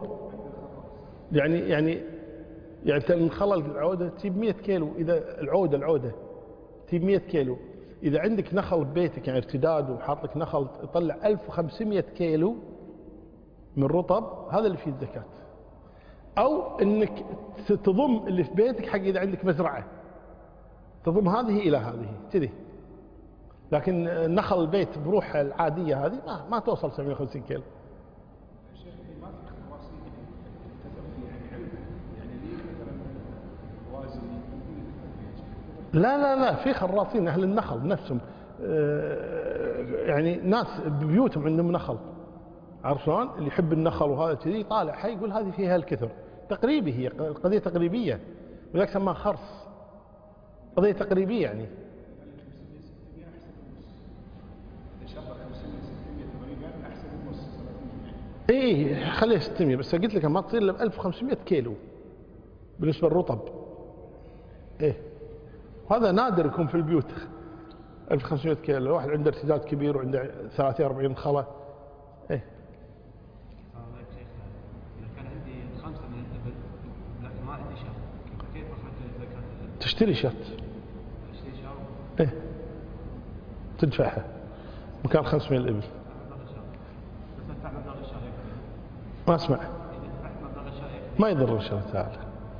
S2: يعني تنخلل العودة تجيب 100 كيلو. إذا العودة تجيب 100 كيلو، إذا عندك نخل ببيتك يعني ارتداد وحاط لك نخل يطلع 1500 كيلو من رطب، هذا اللي فيه الزكاة. أو أنك تضم اللي في بيتك حق إذا عندك مزرعة، تضم هذه إلى هذه كذي. لكن نخل البيت بروحها العادية هذه ما توصل 750 كيلو.
S3: الشيخ ما في خواصين كثر في يعني علم، يعني ليه مثلا وازن
S2: لا في خراصين أهل النخل نفسهم، يعني ناس ببيوتهم عندهم نخل، عارف شلون؟ اللي يحب النخل وهذا كذي طالع حي يقول هذه فيها الكثر. تقريبي، هي قضية تقريبية، ولذلك سماها خرص، قضية تقريبية يعني. ايه خليها 600 بس، قلت لك ما تصير الا ب 1500 كيلو بالنسبة للرطب. ايه هذا نادر يكون في البيوت 1500 كيلو. واحد عنده ارتداد كبير وعنده 30 40 خلة. ايه تشتري شات، ايه تدفعها مكان 500 الإبل. ما اسمع، ما يضر إن شاء الله تعالى.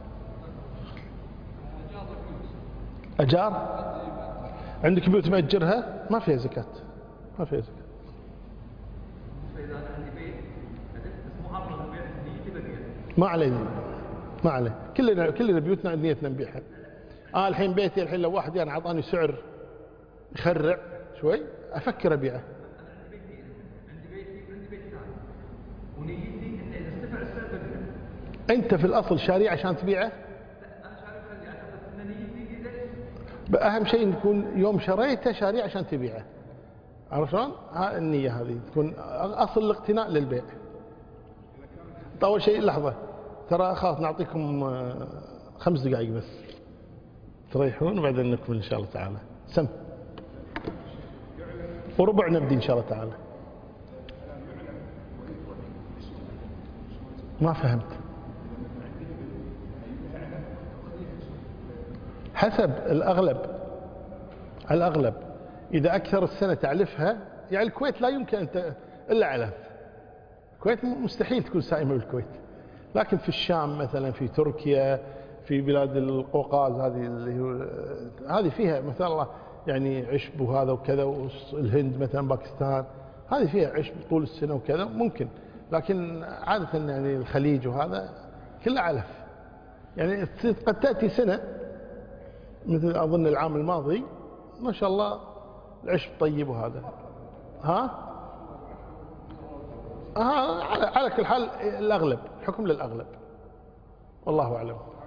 S2: أجار عندك بيوت مأجرها ما فيها زكاة، ما فيها زكاة. ما عليه، ما عليه، كلنا بيوتنا نيتنا نبيعها. الحين بيتي الحين لو واحد يعني عطاني سعر يخرع شوي أفكر أبيعه. أنت في الأصل شاري عشان تبيعه؟ أهم شيء يكون يوم شريته شاري عشان تبيعه، عرفت شلون؟ النية هذه تكون أصل الاقتناء للبيع. أول شيء لحظة، ترى خلاص نعطيكم 5 دقائق بس تريحون وبعدين نكمل إن شاء الله تعالى. سم وربع نبدي إن شاء الله تعالى. ما فهمت. حسب الأغلب إذا أكثر السنة تعلفها، يعني الكويت لا يمكن أن إلا علف. الكويت مستحيل تكون سائمة بالكويت، لكن في الشام مثلا، في تركيا، في بلاد القوقاز هذه اللي هو هذه فيها مثلا الله يعني عشب وهذا وكذا، والهند مثلا باكستان هذه فيها عشب طول السنة وكذا ممكن، لكن عادة يعني الخليج وهذا كله علف. يعني قد تأتي سنة مثل أظن العام الماضي ما شاء الله العشب طيب وهذا ها؟ على كل حال الأغلب، الحكم للأغلب، والله أعلم.